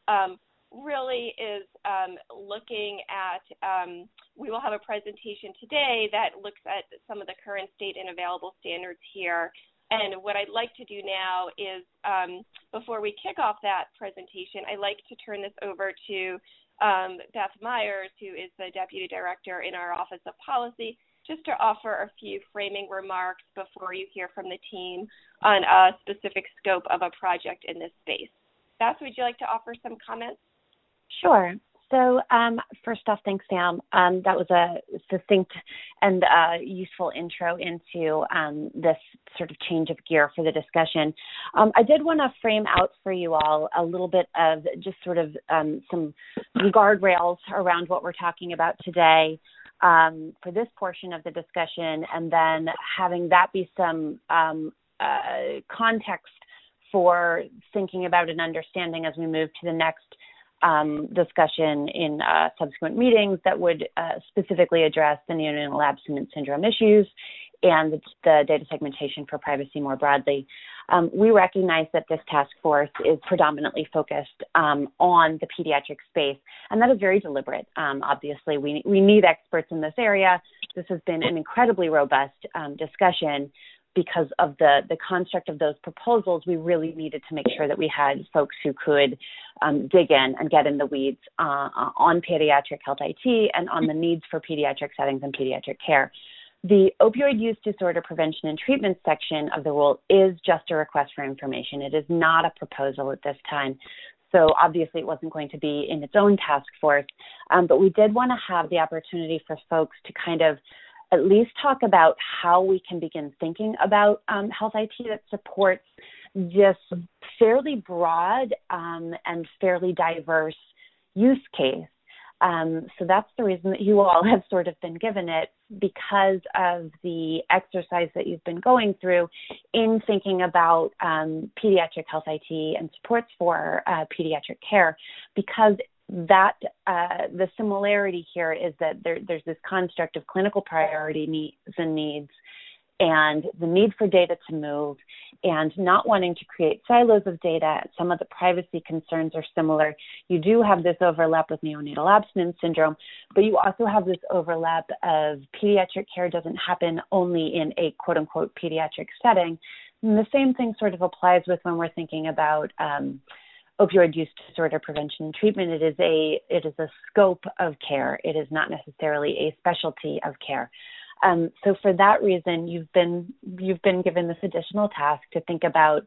really is looking at, we will have a presentation today that looks at some of the current state and available standards here. And what I'd like to do now is, before we kick off that presentation, I'd like to turn this over to Beth Myers, who is the Deputy Director in our Office of Policy, just to offer a few framing remarks before you hear from the team on a specific scope of a project in this space. Beth, would you like to offer some comments? Sure. So first off, thanks, Sam. That was a succinct and useful intro into this sort of change of gear for the discussion. I did want to frame out for you all a little bit of just sort of some guardrails around what we're talking about today for this portion of the discussion, and then having that be some context for thinking about and understanding as we move to the next discussion in subsequent meetings that would specifically address the neonatal abstinence syndrome issues and the data segmentation for privacy more broadly. We recognize that this task force is predominantly focused on the pediatric space, and that is very deliberate. Obviously, we need experts in this area. This has been an incredibly robust discussion. Because of the construct of those proposals, we really needed to make sure that we had folks who could dig in and get in the weeds on pediatric health IT and on the needs for pediatric settings and pediatric care. The opioid use disorder prevention and treatment section of the rule is just a request for information. It is not a proposal at this time. So obviously it wasn't going to be in its own task force, but we did want to have the opportunity for folks to kind of at least talk about how we can begin thinking about health IT that supports this fairly broad and fairly diverse use case. So that's the reason that you all have sort of been given it, because of the exercise that you've been going through in thinking about pediatric health IT and supports for pediatric care, because that the similarity here is that there's this construct of clinical priority needs and the need for data to move and not wanting to create silos of data. Some of the privacy concerns are similar. You do have this overlap with neonatal abstinence syndrome, but you also have this overlap of pediatric care doesn't happen only in a quote-unquote pediatric setting. And the same thing sort of applies with when we're thinking about opioid use disorder prevention and treatment. It is a scope of care. It is not necessarily a specialty of care. So for that reason, you've been given this additional task to think about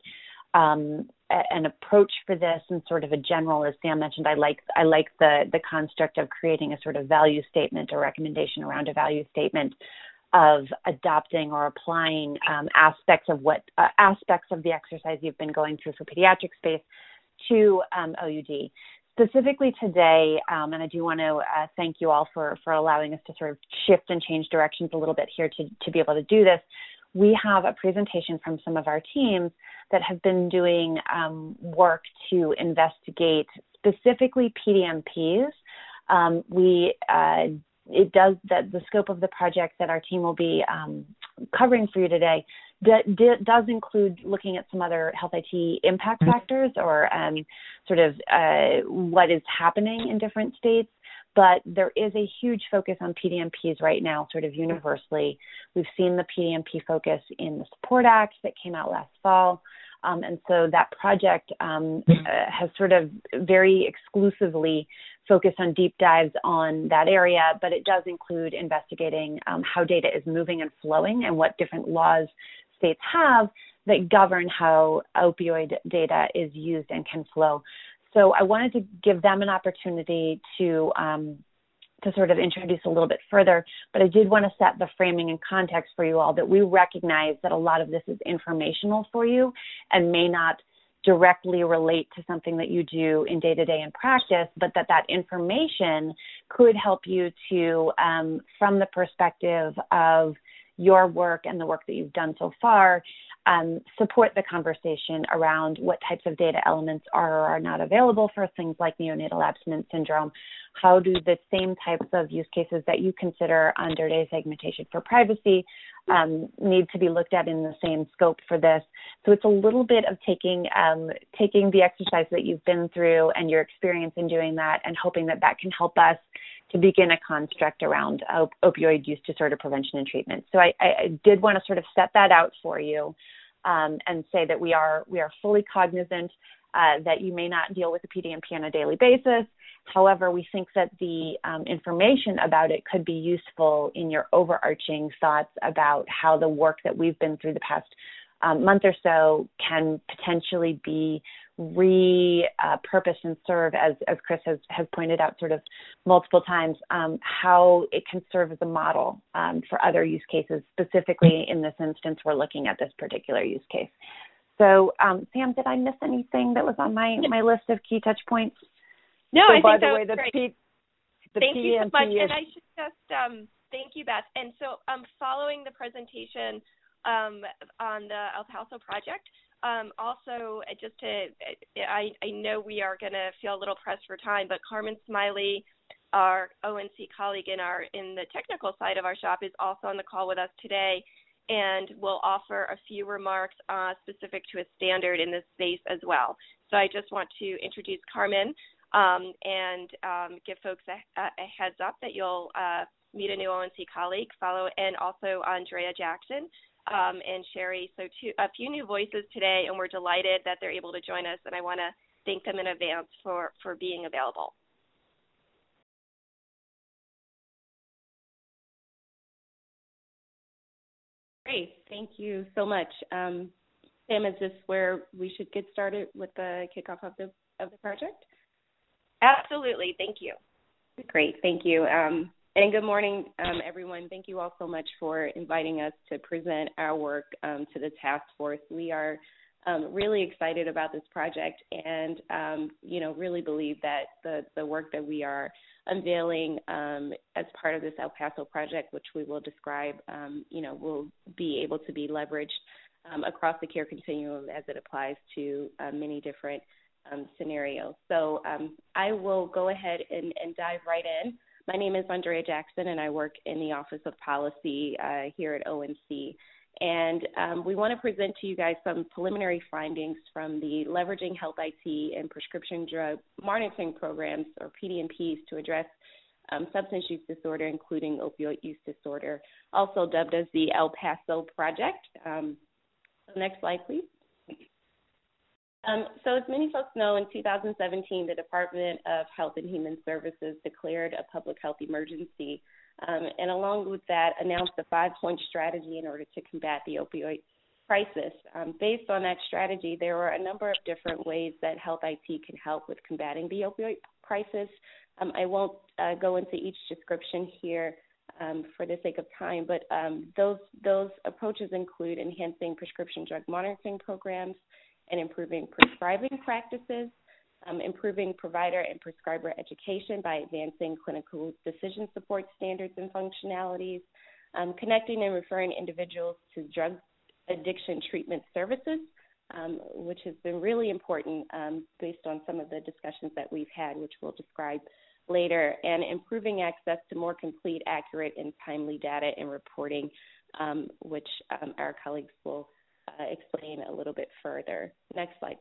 an approach for this, and sort of a general, as Sam mentioned, I like the construct of creating a sort of value statement or recommendation around a value statement of adopting or applying aspects of the exercise you've been going through for pediatric space to OUD. Specifically today, and I do want to thank you all for allowing us to sort of shift and change directions a little bit here to be able to do this. We have a presentation from some of our teams that have been doing work to investigate specifically PDMPs. It does that the scope of the project that our team will be covering for you today does include looking at some other health IT impact factors or sort of what is happening in different states. But there is a huge focus on PDMPs right now, sort of universally. We've seen the PDMP focus in the Support Act that came out last fall. And so that project has sort of very exclusively focused on deep dives on that area, but it does include investigating how data is moving and flowing and what different laws states have that govern how opioid data is used and can flow. So I wanted to give them an opportunity to sort of introduce a little bit further, but I did want to set the framing and context for you all that we recognize that a lot of this is informational for you and may not directly relate to something that you do in day-to-day in practice, but that information could help you to, from the perspective of your work and the work that you've done so far, support the conversation around what types of data elements are or are not available for things like neonatal abstinence syndrome. How do the same types of use cases that you consider under data segmentation for privacy need to be looked at in the same scope for this? So it's a little bit of taking the exercise that you've been through and your experience in doing that and hoping that can help us to begin a construct around opioid use disorder prevention and treatment. So I did want to sort of set that out for you and say that we are fully cognizant that you may not deal with a PDMP on a daily basis. However, we think that the information about it could be useful in your overarching thoughts about how the work that we've been through the past month or so can potentially be repurposed and serve, as Chris has pointed out sort of multiple times, how it can serve as a model for other use cases. Specifically in this instance, we're looking at this particular use case. So, Sam, did I miss anything that was on my list of key touch points? No, so I by think the that way, was great. Thank you so much. is... And I should just thank you, Beth. And so following the presentation on the El Paso project, also just I know we are going to feel a little pressed for time, but Carmen Smiley, our ONC colleague in the technical side of our shop, is also on the call with us today, and will offer a few remarks specific to a standard in this space as well. So I just want to introduce Carmen and give folks a heads up that you'll meet a new ONC colleague, and also Andrea Jackson and Sherry. So a few new voices today, and we're delighted that they're able to join us, and I want to thank them in advance for being available. Great. Thank you so much. Sam, is this where we should get started with the kickoff of the project? Absolutely. Thank you. Great. Thank you. And good morning, everyone. Thank you all so much for inviting us to present our work to the task force. We are really excited about this project and, really believe that the work that we are unveiling as part of this El Paso project, which we will describe, will be able to be leveraged across the care continuum as it applies to many different scenarios. So I will go ahead and dive right in. My name is Andrea Jackson, and I work in the Office of Policy here at ONC. And we want to present to you guys some preliminary findings from the Leveraging Health IT and Prescription Drug Monitoring Programs, or PDMPs, to address substance use disorder, including opioid use disorder, also dubbed as the El Paso Project. Next slide, please. So as many folks know, in 2017, the Department of Health and Human Services declared a public health emergency, and along with that, announced a 5-point strategy in order to combat the opioid crisis. Based on that strategy, there were a number of different ways that Health IT can help with combating the opioid crisis. I won't go into each description here for the sake of time, but those approaches include enhancing prescription drug monitoring programs and improving prescribing practices, improving provider and prescriber education by advancing clinical decision support standards and functionalities, connecting and referring individuals to drug addiction treatment services, which has been really important based on some of the discussions that we've had, which we'll describe later, and improving access to more complete, accurate, and timely data and reporting, which our colleagues will explain a little bit further. Next slide,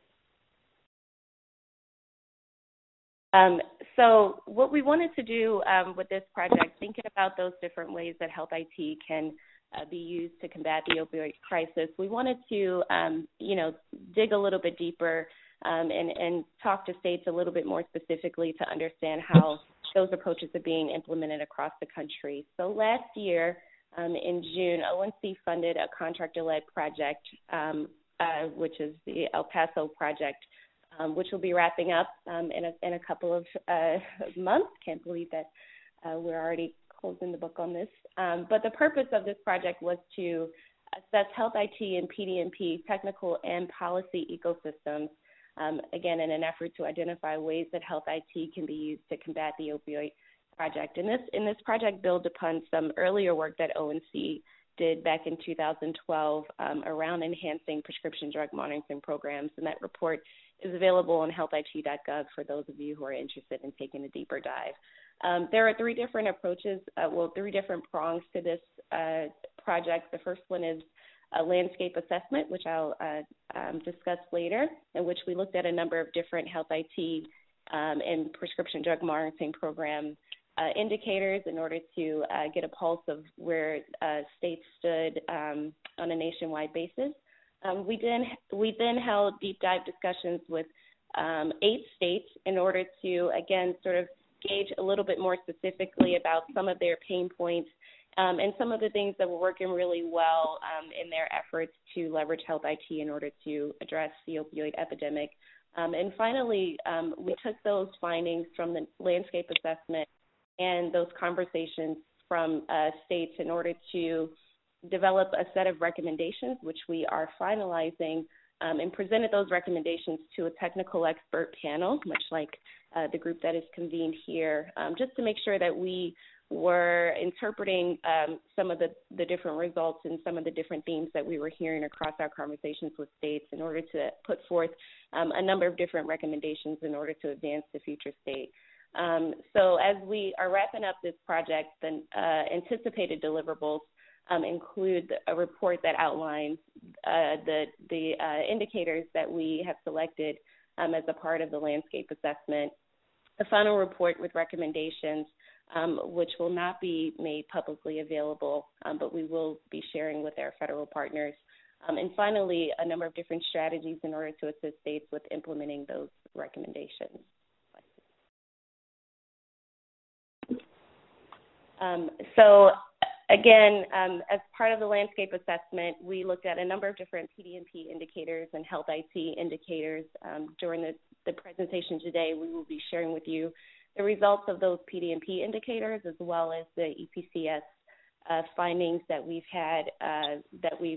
please. So what we wanted to do with this project, thinking about those different ways that Health IT can be used to combat the opioid crisis, we wanted to, dig a little bit deeper and talk to states a little bit more specifically to understand how those approaches are being implemented across the country. So last year, in June, ONC funded a contractor-led project, which is the El Paso Project, which will be wrapping up in a couple of months. Can't believe that we're already closing the book on this. But the purpose of this project was to assess Health IT and PDMP technical and policy ecosystems, again, in an effort to identify ways that Health IT can be used to combat the opioid project. And this project builds upon some earlier work that ONC did back in 2012 around enhancing prescription drug monitoring programs, and that report is available on healthit.gov for those of you who are interested in taking a deeper dive. There are 3 different approaches, 3 different prongs to this project. The first one is a landscape assessment, which I'll discuss later, in which we looked at a number of different Health IT and prescription drug monitoring program indicators in order to get a pulse of where states stood on a nationwide basis. We then held deep dive discussions with 8 states in order to, again, sort of gauge a little bit more specifically about some of their pain points and some of the things that were working really well in their efforts to leverage health IT in order to address the opioid epidemic. And finally, we took those findings from the landscape assessment and those conversations from states in order to develop a set of recommendations, which we are finalizing, and presented those recommendations to a technical expert panel, much like the group that is convened here, just to make sure that we were interpreting some of the different results and some of the different themes that we were hearing across our conversations with states in order to put forth a number of different recommendations in order to advance the future state. So as we are wrapping up this project, the anticipated deliverables include a report that outlines the indicators that we have selected as a part of the landscape assessment, a final report with recommendations, which will not be made publicly available, but we will be sharing with our federal partners. And finally, a number of different strategies in order to assist states with implementing those recommendations. So again, as part of the landscape assessment, we looked at a number of different PD&P indicators and health IT indicators. During the presentation today, we will be sharing with you the results of those PD&P indicators as well as the EPCS findings that we've had, that we've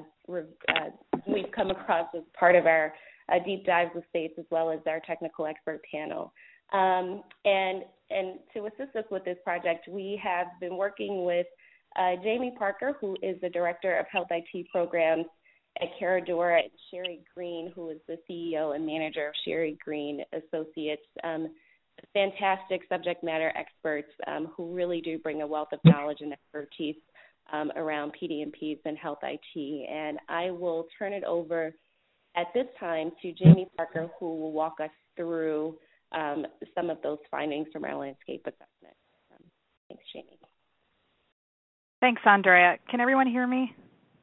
come across as part of our deep dives with states as well as our technical expert panel. And to assist us with this project, we have been working with Jamie Parker, who is the Director of Health IT Programs at Caradora, and Sherry Green, who is the CEO and Manager of Sherry Green Associates, fantastic subject matter experts who really do bring a wealth of knowledge and expertise around PD&Ps and health IT. And I will turn it over at this time to Jamie Parker, who will walk us through some of those findings from our landscape assessment. Thanks, Jamie. Thanks, Andrea. Can everyone hear me?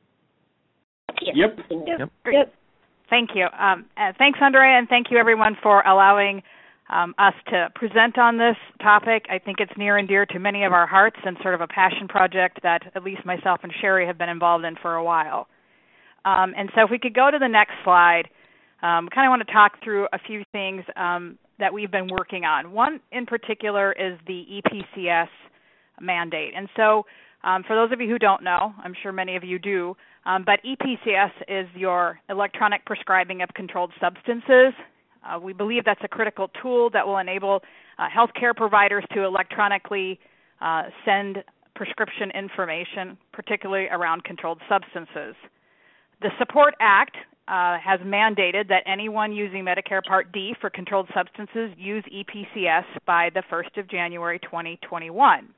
Yep. Great. Thank you. Thanks, Andrea, and thank you, everyone, for allowing us to present on this topic. I think it's near and dear to many of our hearts and sort of a passion project that at least myself and Sherry have been involved in for a while. And so if we could go to the next slide, kind of want to talk through a few things that we've been working on. One in particular is the EPCS mandate. And so for those of you who don't know, I'm sure many of you do, but EPCS is your electronic prescribing of controlled substances. We believe that's a critical tool that will enable healthcare providers to electronically send prescription information, particularly around controlled substances. The SUPPORT Act has mandated that anyone using Medicare Part D for controlled substances use EPCS by the 1st of January 2021.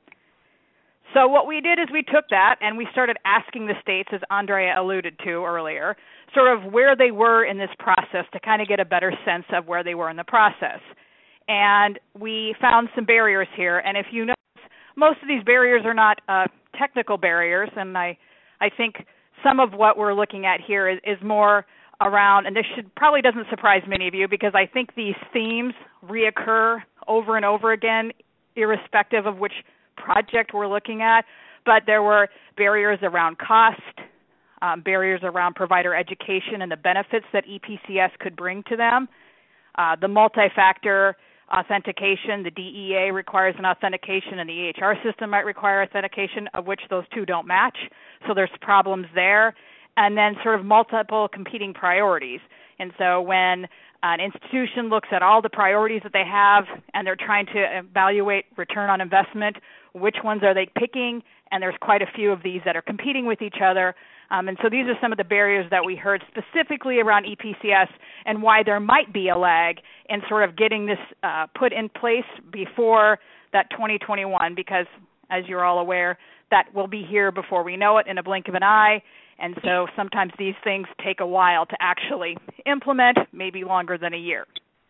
So what we did is we took that and we started asking the states, as Andrea alluded to earlier, sort of where they were in this process to kind of get a better sense of where they were in the process. And we found some barriers here. And if you notice, most of these barriers are not technical barriers. And I think some of what we're looking at here is more around, and this probably doesn't surprise many of you because I think these themes reoccur over and over again, irrespective of which project we're looking at, but there were barriers around cost, barriers around provider education and the benefits that EPCS could bring to them, the multi-factor authentication, the DEA requires an authentication and the EHR system might require authentication, of which those two don't match, so there's problems there, and then sort of multiple competing priorities. And so when an institution looks at all the priorities that they have and they're trying to evaluate return on investment, which ones are they picking? And there's quite a few of these that are competing with each other. And so these are some of the barriers that we heard specifically around EPCS and why there might be a lag in sort of getting this put in place before that 2021, because as you're all aware, that will be here before we know it in a blink of an eye. And so sometimes these things take a while to actually implement, maybe longer than a year.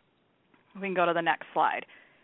We can go to the next slide.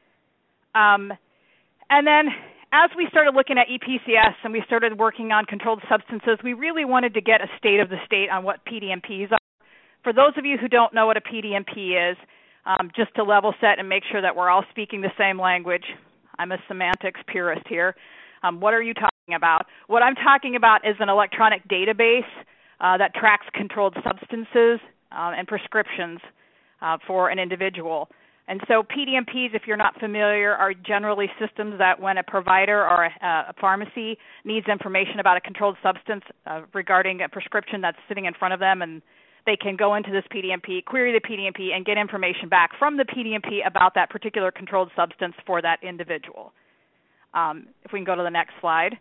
And then as we started looking at EPCS and we started working on controlled substances, we really wanted to get a state of the state on what PD&Ps are. For those of you who don't know what a PD&P is, just to level set and make sure that we're all speaking the same language, I'm a semantics purist here. What are you talking about. What I'm talking about is an electronic database that tracks controlled substances and prescriptions for an individual. And so PDMPs, if you're not familiar, are generally systems that when a provider or a pharmacy needs information about a controlled substance regarding a prescription that's sitting in front of them, and they can go into this PDMP, query the PDMP, and get information back from the PDMP about that particular controlled substance for that individual. If we can go to the next slide.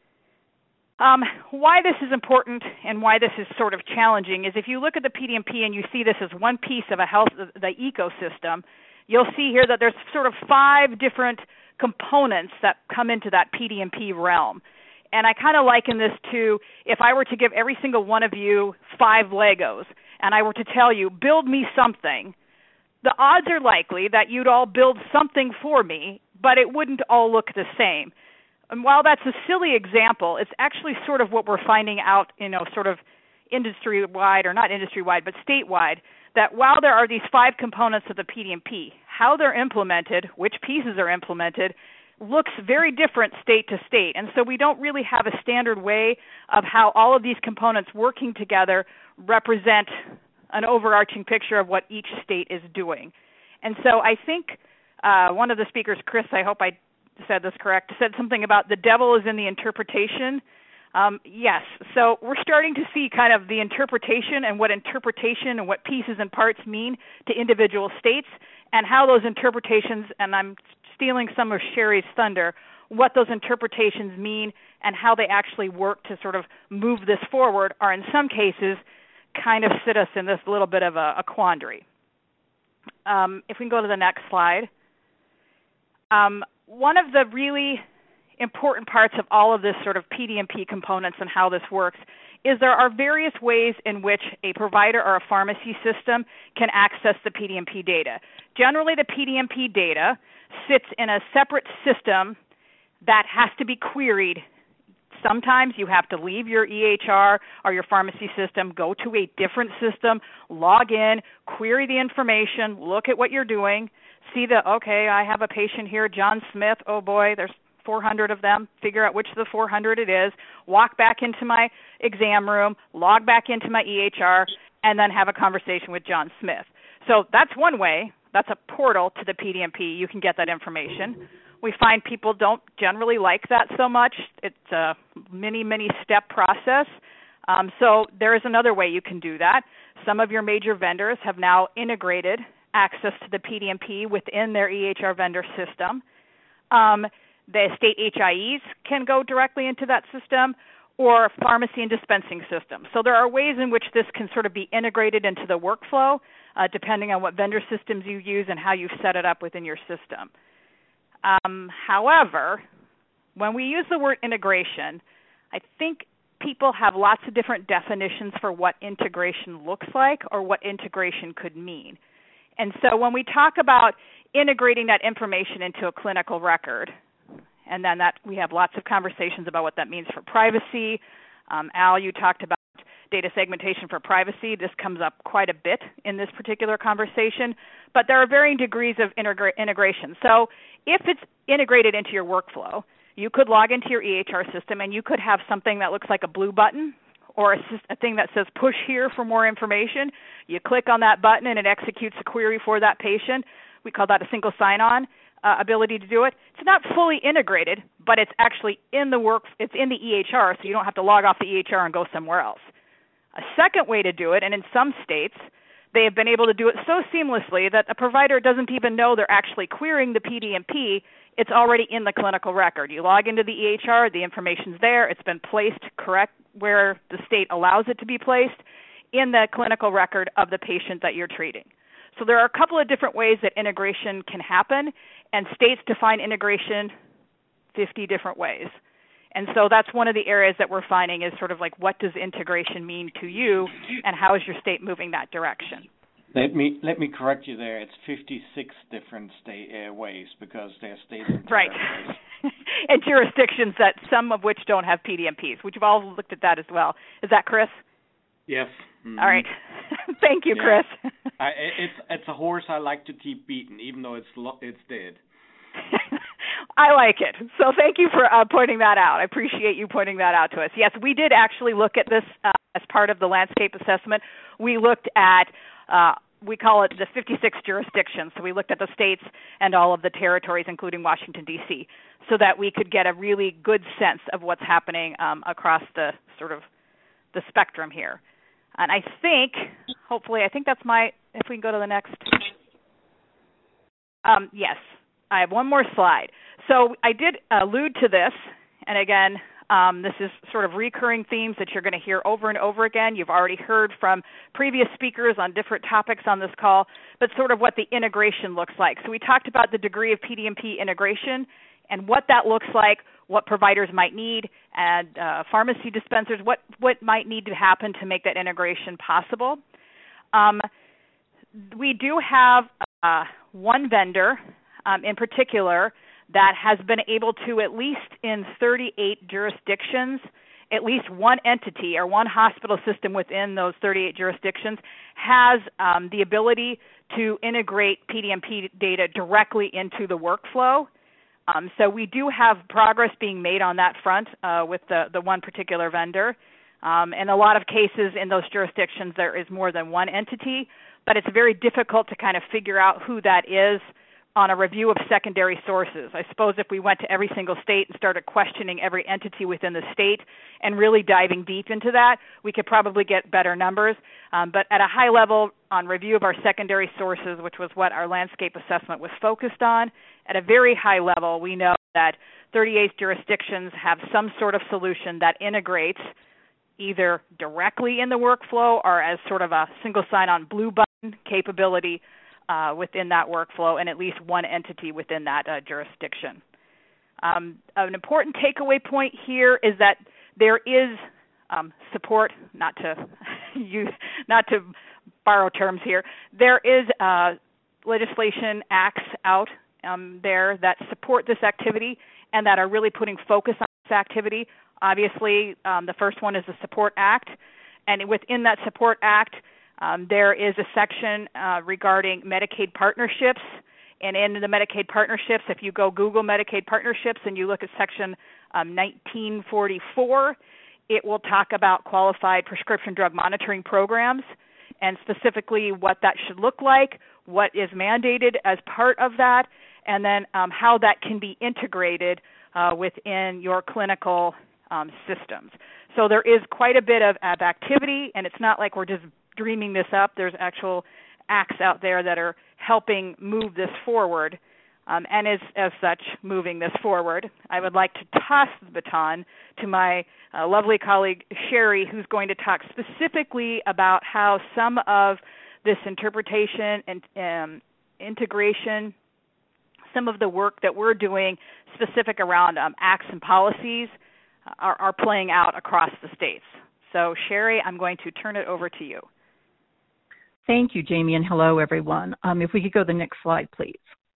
Why this is important and why this is sort of challenging is if you look at the PDMP and you see this as one piece of the ecosystem, you'll see here that there's sort of 5 different components that come into that PDMP realm. And I kind of liken this to if I were to give every single one of you 5 Legos and I were to tell you, build me something, the odds are likely that you'd all build something for me, but it wouldn't all look the same. And while that's a silly example, it's actually sort of what we're finding out, sort of industry-wide, or not industry-wide, but statewide, that while there are these 5 components of the PDMP, how they're implemented, which pieces are implemented, looks very different state to state. And so we don't really have a standard way of how all of these components working together represent an overarching picture of what each state is doing. And so I think one of the speakers, Chris, I hope I said this correct, said something about the devil is in the interpretation. Yes, so we're starting to see kind of the interpretation and what pieces and parts mean to individual states and how those interpretations, and I'm stealing some of Sherry's thunder, what those interpretations mean and how they actually work to sort of move this forward are in some cases kind of sit us in this little bit of a quandary. If we can go to the next slide. One of the really important parts of all of this sort of PDMP components and how this works is there are various ways in which a provider or a pharmacy system can access the PDMP data. Generally, the PDMP data sits in a separate system that has to be queried. Sometimes you have to leave your EHR or your pharmacy system, go to a different system, log in, query the information, look at what you're doing, see okay, I have a patient here, John Smith, oh boy, there's 400 of them, figure out which of the 400 it is, walk back into my exam room, log back into my EHR, and then have a conversation with John Smith. So that's one way. That's a portal to the PDMP. You can get that information. We find people don't generally like that so much. It's a many step process. So there is another way you can do that. Some of your major vendors have now integrated access to the PDMP within their EHR vendor system. The state HIEs can go directly into that system, or pharmacy and dispensing systems. So there are ways in which this can sort of be integrated into the workflow, depending on what vendor systems you use and how you've set it up within your system. However, when we use the word integration, I think people have lots of different definitions for what integration looks like or what integration could mean. And so when we talk about integrating that information into a clinical record, and then that we have lots of conversations about what that means for privacy. Al, you talked about data segmentation for privacy. This comes up quite a bit in this particular conversation, but there are varying degrees of integration. So if it's integrated into your workflow, you could log into your EHR system and you could have something that looks like a blue button or a thing that says push here for more information. You click on that button and it executes a query for that patient. We call that a single sign-on. Ability to do it. It's not fully integrated, but it's actually in the it's in the EHR, so you don't have to log off the EHR and go somewhere else. A second way to do it, and in some states, they have been able to do it so seamlessly that a provider doesn't even know they're actually querying the PDMP. It's already in the clinical record. You log into the EHR, the information's there, it's been placed correct where the state allows it to be placed in the clinical record of the patient that you're treating. So there are a couple of different ways that integration can happen, and states define integration 50 different ways. And so that's one of the areas that we're finding is sort of like, what does integration mean to you, and how is your state moving that direction? Let me correct you there. It's 56 different ways because they're states and right. And jurisdictions that some of which don't have PDMPs. We've all looked at that as well. Is that Chris? Yes. Mm-hmm. All right. Thank you, Chris. It's a horse I like to keep beating, even though it's dead. I like it. So thank you for pointing that out. I appreciate you pointing that out to us. Yes, we did actually look at this as part of the landscape assessment. We looked at, we call it the 56 jurisdictions. So we looked at the states and all of the territories, including Washington, D.C., so that we could get a really good sense of what's happening across the sort of the spectrum here. And I think, hopefully, I think that's if we can go to the next. Yes, I have one more slide. So I did allude to this, and again, this is sort of recurring themes that you're going to hear over and over again. You've already heard from previous speakers on different topics on this call, but sort of what the integration looks like. So we talked about the degree of PDMP integration and what that looks like, what providers might need, and pharmacy dispensers, what might need to happen to make that integration possible. We do have one vendor in particular that has been able to, at least in 38 jurisdictions, at least one entity or one hospital system within those 38 jurisdictions has the ability to integrate PDMP data directly into the workflow. So we do have progress being made on that front with the one particular vendor. In a lot of cases in those jurisdictions, there is more than one entity, but it's very difficult to kind of figure out who that is on a review of secondary sources. I suppose if we went to every single state and started questioning every entity within the state and really diving deep into that, we could probably get better numbers. But at a high level, on review of our secondary sources, which was what our landscape assessment was focused on, at a very high level, we know that 38 jurisdictions have some sort of solution that integrates either directly in the workflow or as sort of a single sign-on blue button capability within that workflow, and at least one entity within that jurisdiction. An important takeaway point here is that there is support, not to borrow terms here. There is legislation, acts out there that support this activity and that are really putting focus on this activity. Obviously, the first one is the SUPPORT Act, and within that SUPPORT Act, there is a section regarding Medicaid partnerships, and in the Medicaid partnerships, if you go Google Medicaid partnerships and you look at section 1944, it will talk about qualified prescription drug monitoring programs and specifically what that should look like, what is mandated as part of that, and then how that can be integrated within your clinical systems. So there is quite a bit of activity, and it's not like we're just dreaming this up. There's actual acts out there that are helping move this forward, and as such, moving this forward. I would like to toss the baton to my lovely colleague, Sherry, who's going to talk specifically about how some of this interpretation and integration, some of the work that we're doing specific around acts and policies are playing out across the states. So, Sherry, I'm going to turn it over to you. Thank you, Jamie, and hello, everyone. If we could go to the next slide, please.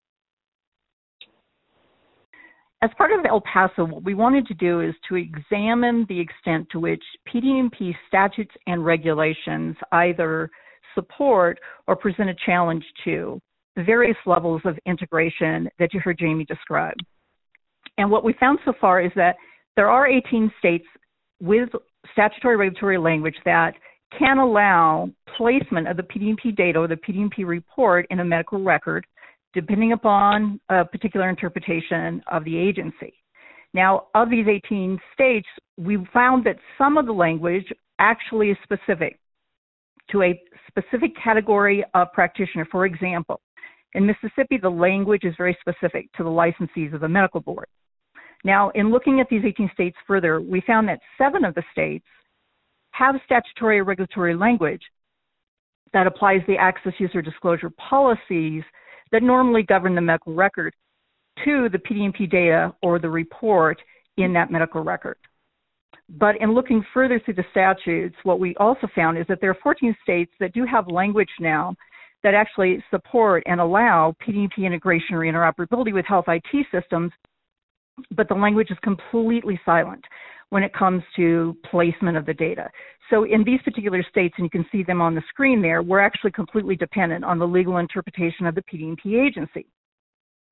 As part of El Paso, what we wanted to do is to examine the extent to which PDMP statutes and regulations either support or present a challenge to the various levels of integration that you heard Jamie describe. And what we found so far is that there are 18 states with statutory regulatory language that can allow placement of the PDMP data or the PDMP report in a medical record, depending upon a particular interpretation of the agency. Now, of these 18 states, we found that some of the language actually is specific to a specific category of practitioner. For example, in Mississippi, the language is very specific to the licensees of the medical board. Now, in looking at these 18 states further, we found that 7 of the states have statutory or regulatory language that applies the access user disclosure policies that normally govern the medical record to the PDMP data or the report in that medical record. But in looking further through the statutes, what we also found is that there are 14 states that do have language now that actually support and allow PDMP integration or interoperability with health IT systems, but the language is completely silent when it comes to placement of the data. So in these particular states, and you can see them on the screen there, we're actually completely dependent on the legal interpretation of the PDMP agency.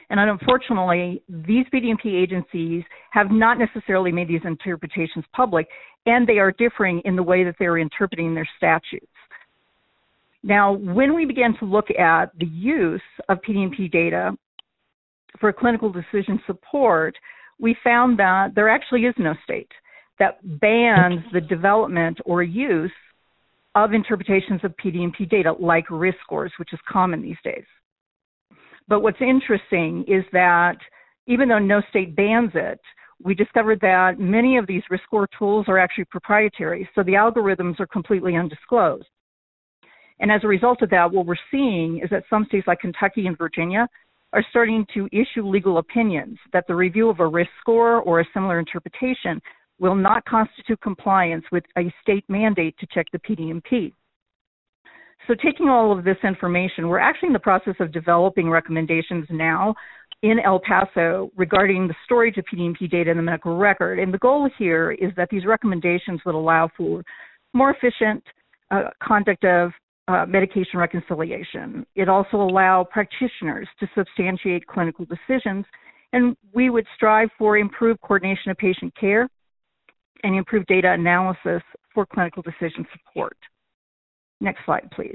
And unfortunately, these PDMP agencies have not necessarily made these interpretations public, and they are differing in the way that they're interpreting their statutes. Now, when we began to look at the use of PDMP data for clinical decision support, we found that there actually is no state that bans the development or use of interpretations of PDMP data like risk scores, which is common these days. But what's interesting is that even though no state bans it, we discovered that many of these risk score tools are actually proprietary, so the algorithms are completely undisclosed. And as a result of that, what we're seeing is that some states like Kentucky and Virginia are starting to issue legal opinions that the review of a risk score or a similar interpretation will not constitute compliance with a state mandate to check the PDMP. So taking all of this information, we're actually in the process of developing recommendations now in El Paso regarding the storage of PDMP data in the medical record. And the goal here is that these recommendations would allow for more efficient conduct of medication reconciliation. It also allows practitioners to substantiate clinical decisions, and we would strive for improved coordination of patient care and improved data analysis for clinical decision support. Next slide, please.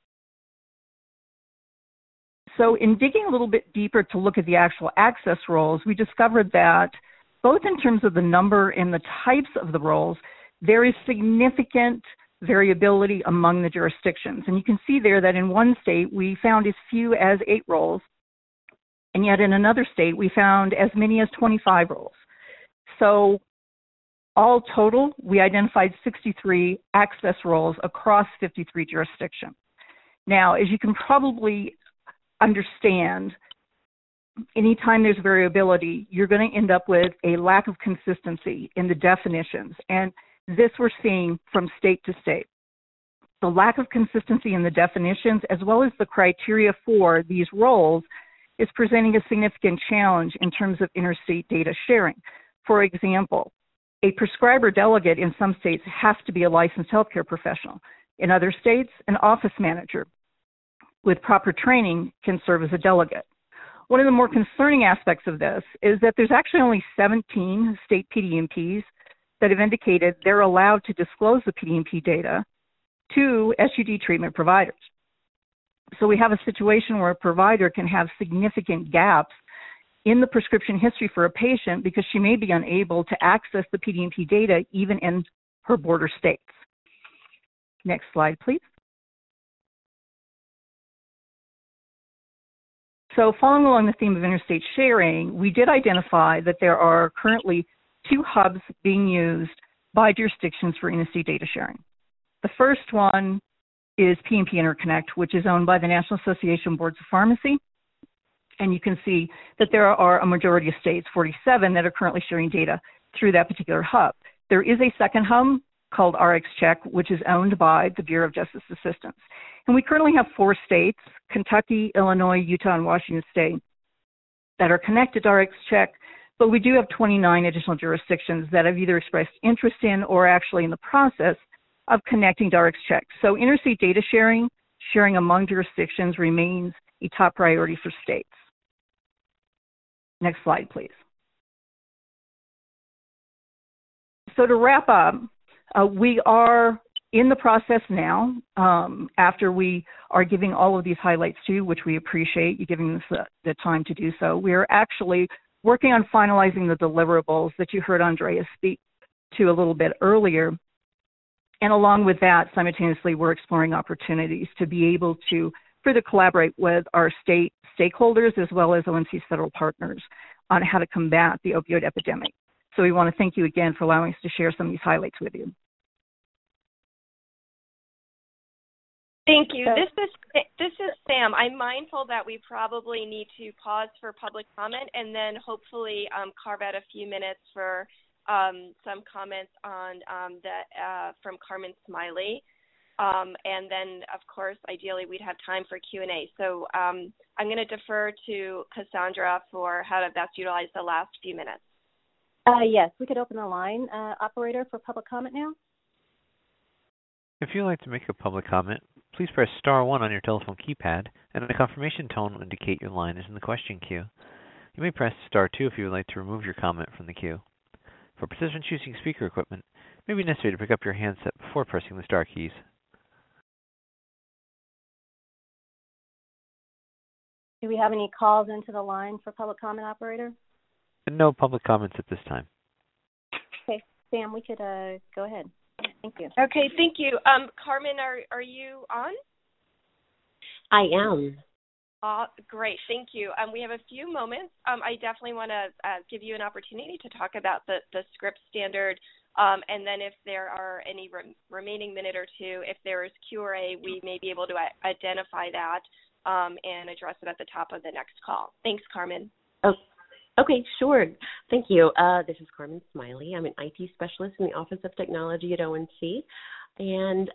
So in digging a little bit deeper to look at the actual access roles, we discovered that both in terms of the number and the types of the roles, there is significant variability among the jurisdictions. And you can see there that in one state, we found as few as 8 roles, and yet in another state, we found as many as 25 roles. So all total, we identified 63 access roles across 53 jurisdictions. Now, as you can probably understand, anytime there's variability, you're going to end up with a lack of consistency in the definitions. And this we're seeing from state to state. The lack of consistency in the definitions, as well as the criteria for these roles, is presenting a significant challenge in terms of interstate data sharing. For example, a prescriber delegate in some states has to be a licensed healthcare professional. In other states, an office manager with proper training can serve as a delegate. One of the more concerning aspects of this is that there's actually only 17 state PDMPs that have indicated they're allowed to disclose the PDMP data to SUD treatment providers. So we have a situation where a provider can have significant gaps in the prescription history for a patient because she may be unable to access the PDMP data even in her border states. Next slide, please. So following along the theme of interstate sharing, we did identify that there are currently 2 hubs being used by jurisdictions for interstate data sharing. The first one is PDMP Interconnect, which is owned by the National Association of Boards of Pharmacy. And you can see that there are a majority of states, 47, that are currently sharing data through that particular hub. There is a second hub called RxCheck, which is owned by the Bureau of Justice Assistance. And we currently have 4 states, Kentucky, Illinois, Utah, and Washington State, that are connected to RxCheck, but we do have 29 additional jurisdictions that have either expressed interest in or actually in the process of connecting to RxCheck. So interstate data sharing among jurisdictions remains a top priority for states. Next slide, please. So to wrap up, we are in the process now, after we are giving all of these highlights to you, which we appreciate you giving us the time to do so. We are actually working on finalizing the deliverables that you heard Andrea speak to a little bit earlier. And along with that, simultaneously, we're exploring opportunities to be able to further collaborate with our state stakeholders as well as ONC's federal partners on how to combat the opioid epidemic. So we want to thank you again for allowing us to share some of these highlights with you. Thank you. This is Sam. I'm mindful that we probably need to pause for public comment and then hopefully carve out a few minutes for some comments on from Carmen Smiley. And then, of course, ideally we'd have time for Q&A. So I'm going to defer to Cassandra for how to best utilize the last few minutes. Yes, we could open the line, operator, for public comment now. If you'd like to make a public comment, please press *1 on your telephone keypad, and a confirmation tone will indicate your line is in the question queue. You may press star 2 if you would like to remove your comment from the queue. For participants using speaker equipment, it may be necessary to pick up your handset before pressing the star keys. Do we have any calls into the line for public comment, operator? No public comments at this time. Okay, Sam, we could go ahead. Thank you. Okay, thank you. Carmen, are you on? I am. Great, thank you. We have a few moments. I definitely want to give you an opportunity to talk about the script standard, and then if there are any remaining minute or two, if there is Q&A, we may be able to identify that and address it at the top of the next call. Thanks, Carmen. Oh, okay, sure. Thank you. This is Carmen Smiley. I'm an IT specialist in the Office of Technology at ONC. And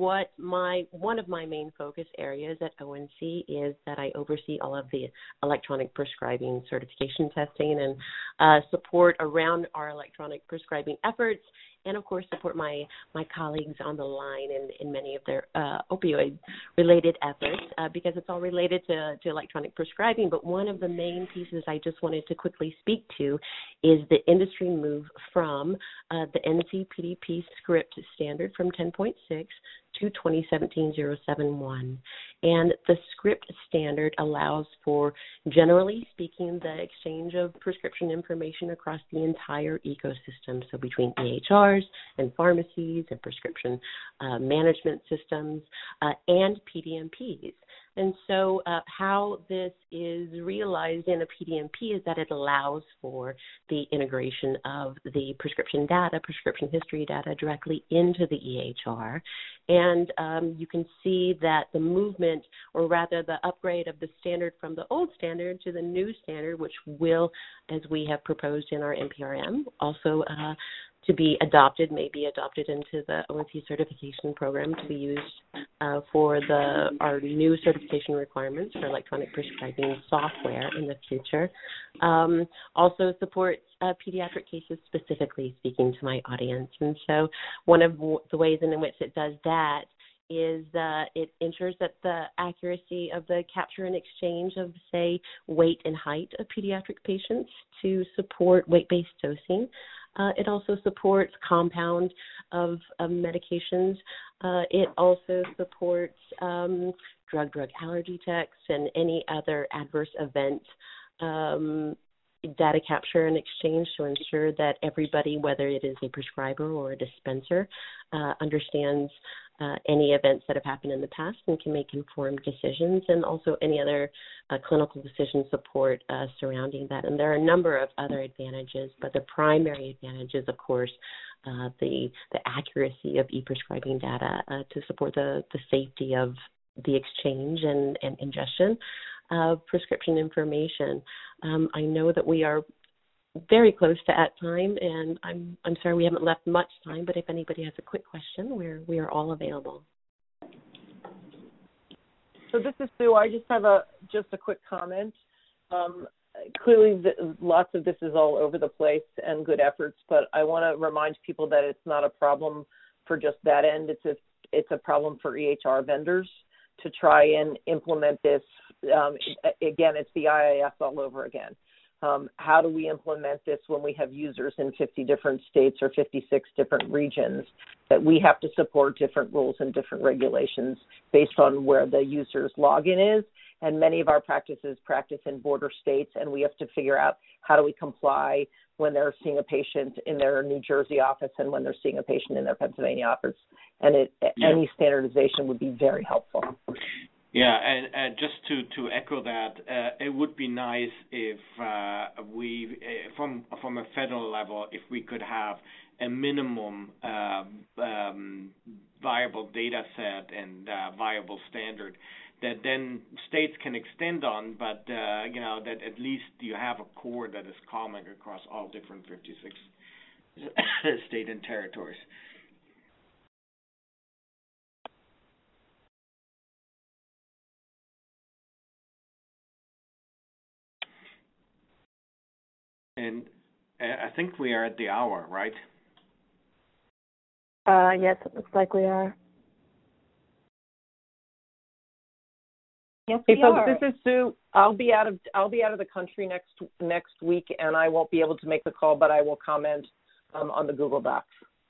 one of my main focus areas at ONC is that I oversee all of the electronic prescribing certification testing and support around our electronic prescribing efforts, and of course support my colleagues on the line in many of their opioid-related efforts because it's all related to electronic prescribing. But one of the main pieces I just wanted to quickly speak to is the industry move from the NCPDP script standard from 10.6 to 2017-071. And the script standard allows for, generally speaking, the exchange of prescription information across the entire ecosystem, so between EHRs and pharmacies and prescription management systems and PDMPs. And so how this is realized in a PDMP is that it allows for the integration of the prescription data, prescription history data directly into the EHR. And you can see that the movement, or rather the upgrade of the standard from the old standard to the new standard, which will, as we have proposed in our NPRM, also to be adopted, may be adopted into the ONC certification program to be used for our new certification requirements for electronic prescribing software in the future. Also supports pediatric cases, specifically speaking to my audience. And so one of the ways in which it does that is it ensures that the accuracy of the capture and exchange of, say, weight and height of pediatric patients to support weight-based dosing. It also supports compound of medications. It also supports drug allergy checks and any other adverse event data capture and exchange to ensure that everybody, whether it is a prescriber or a dispenser, understands any events that have happened in the past and can make informed decisions, and also any other clinical decision support surrounding that. And there are a number of other advantages, but the primary advantage is, of course, the accuracy of e-prescribing data to support the safety of the exchange and ingestion of prescription information. I know that we are very close to at time, and I'm sorry we haven't left much time, but if anybody has a quick question, we are all available. So this is Sue. I just have a quick comment. Clearly, lots of this is all over the place and good efforts, but I want to remind people that it's not a problem for just that end. It's a problem for EHR vendors to try and implement this. Again, it's the IIS all over again. How do we implement this when we have users in 50 different states or 56 different regions, that we have to support different rules and different regulations based on where the user's login is? And many of our practices practice in border states, and we have to figure out how do we comply when they're seeing a patient in their New Jersey office and when they're seeing a patient in their Pennsylvania office. And any standardization would be very helpful. Yeah, and just to echo that, it would be nice if we, from a federal level, if we could have a minimum viable data set and viable standard that then states can extend on, but that at least you have a core that is common across all different 56 state and territories. And I think we are at the hour, right? Yes, it looks like we are. Yes, hey we folks, are. this is Sue. I'll be out of the country next week, and I won't be able to make the call, but I will comment on the Google Docs.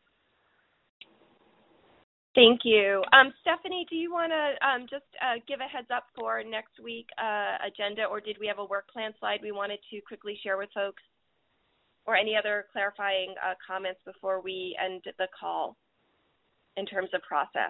Thank you. Stephanie, do you want to just give a heads up for next week agenda, or did we have a work plan slide we wanted to quickly share with folks? Or any other clarifying comments before we end the call in terms of process?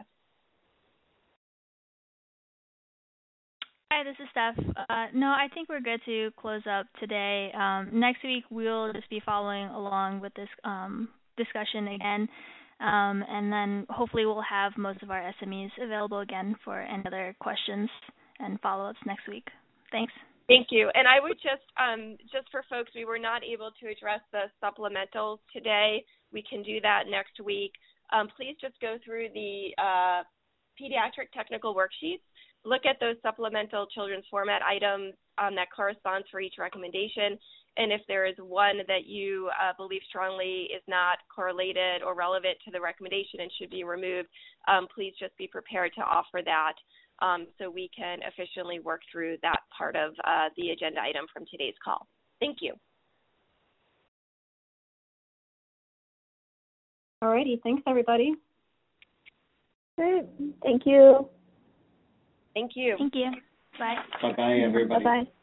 Hi, this is Steph. No, I think we're good to close up today. Next week, we'll just be following along with this discussion again. And then hopefully we'll have most of our SMEs available again for any other questions and follow-ups next week. Thanks. Thank you. And I would just for folks, we were not able to address the supplementals today. We can do that next week. Please just go through the pediatric technical worksheets. Look at those supplemental children's format items that corresponds for each recommendation. And if there is one that you believe strongly is not correlated or relevant to the recommendation and should be removed, please just be prepared to offer that so we can efficiently work through that part of the agenda item from today's call. Thank you. All righty. Thanks, everybody. Great. Thank you. Thank you. Thank you. Bye. Bye-bye, everybody. Bye-bye.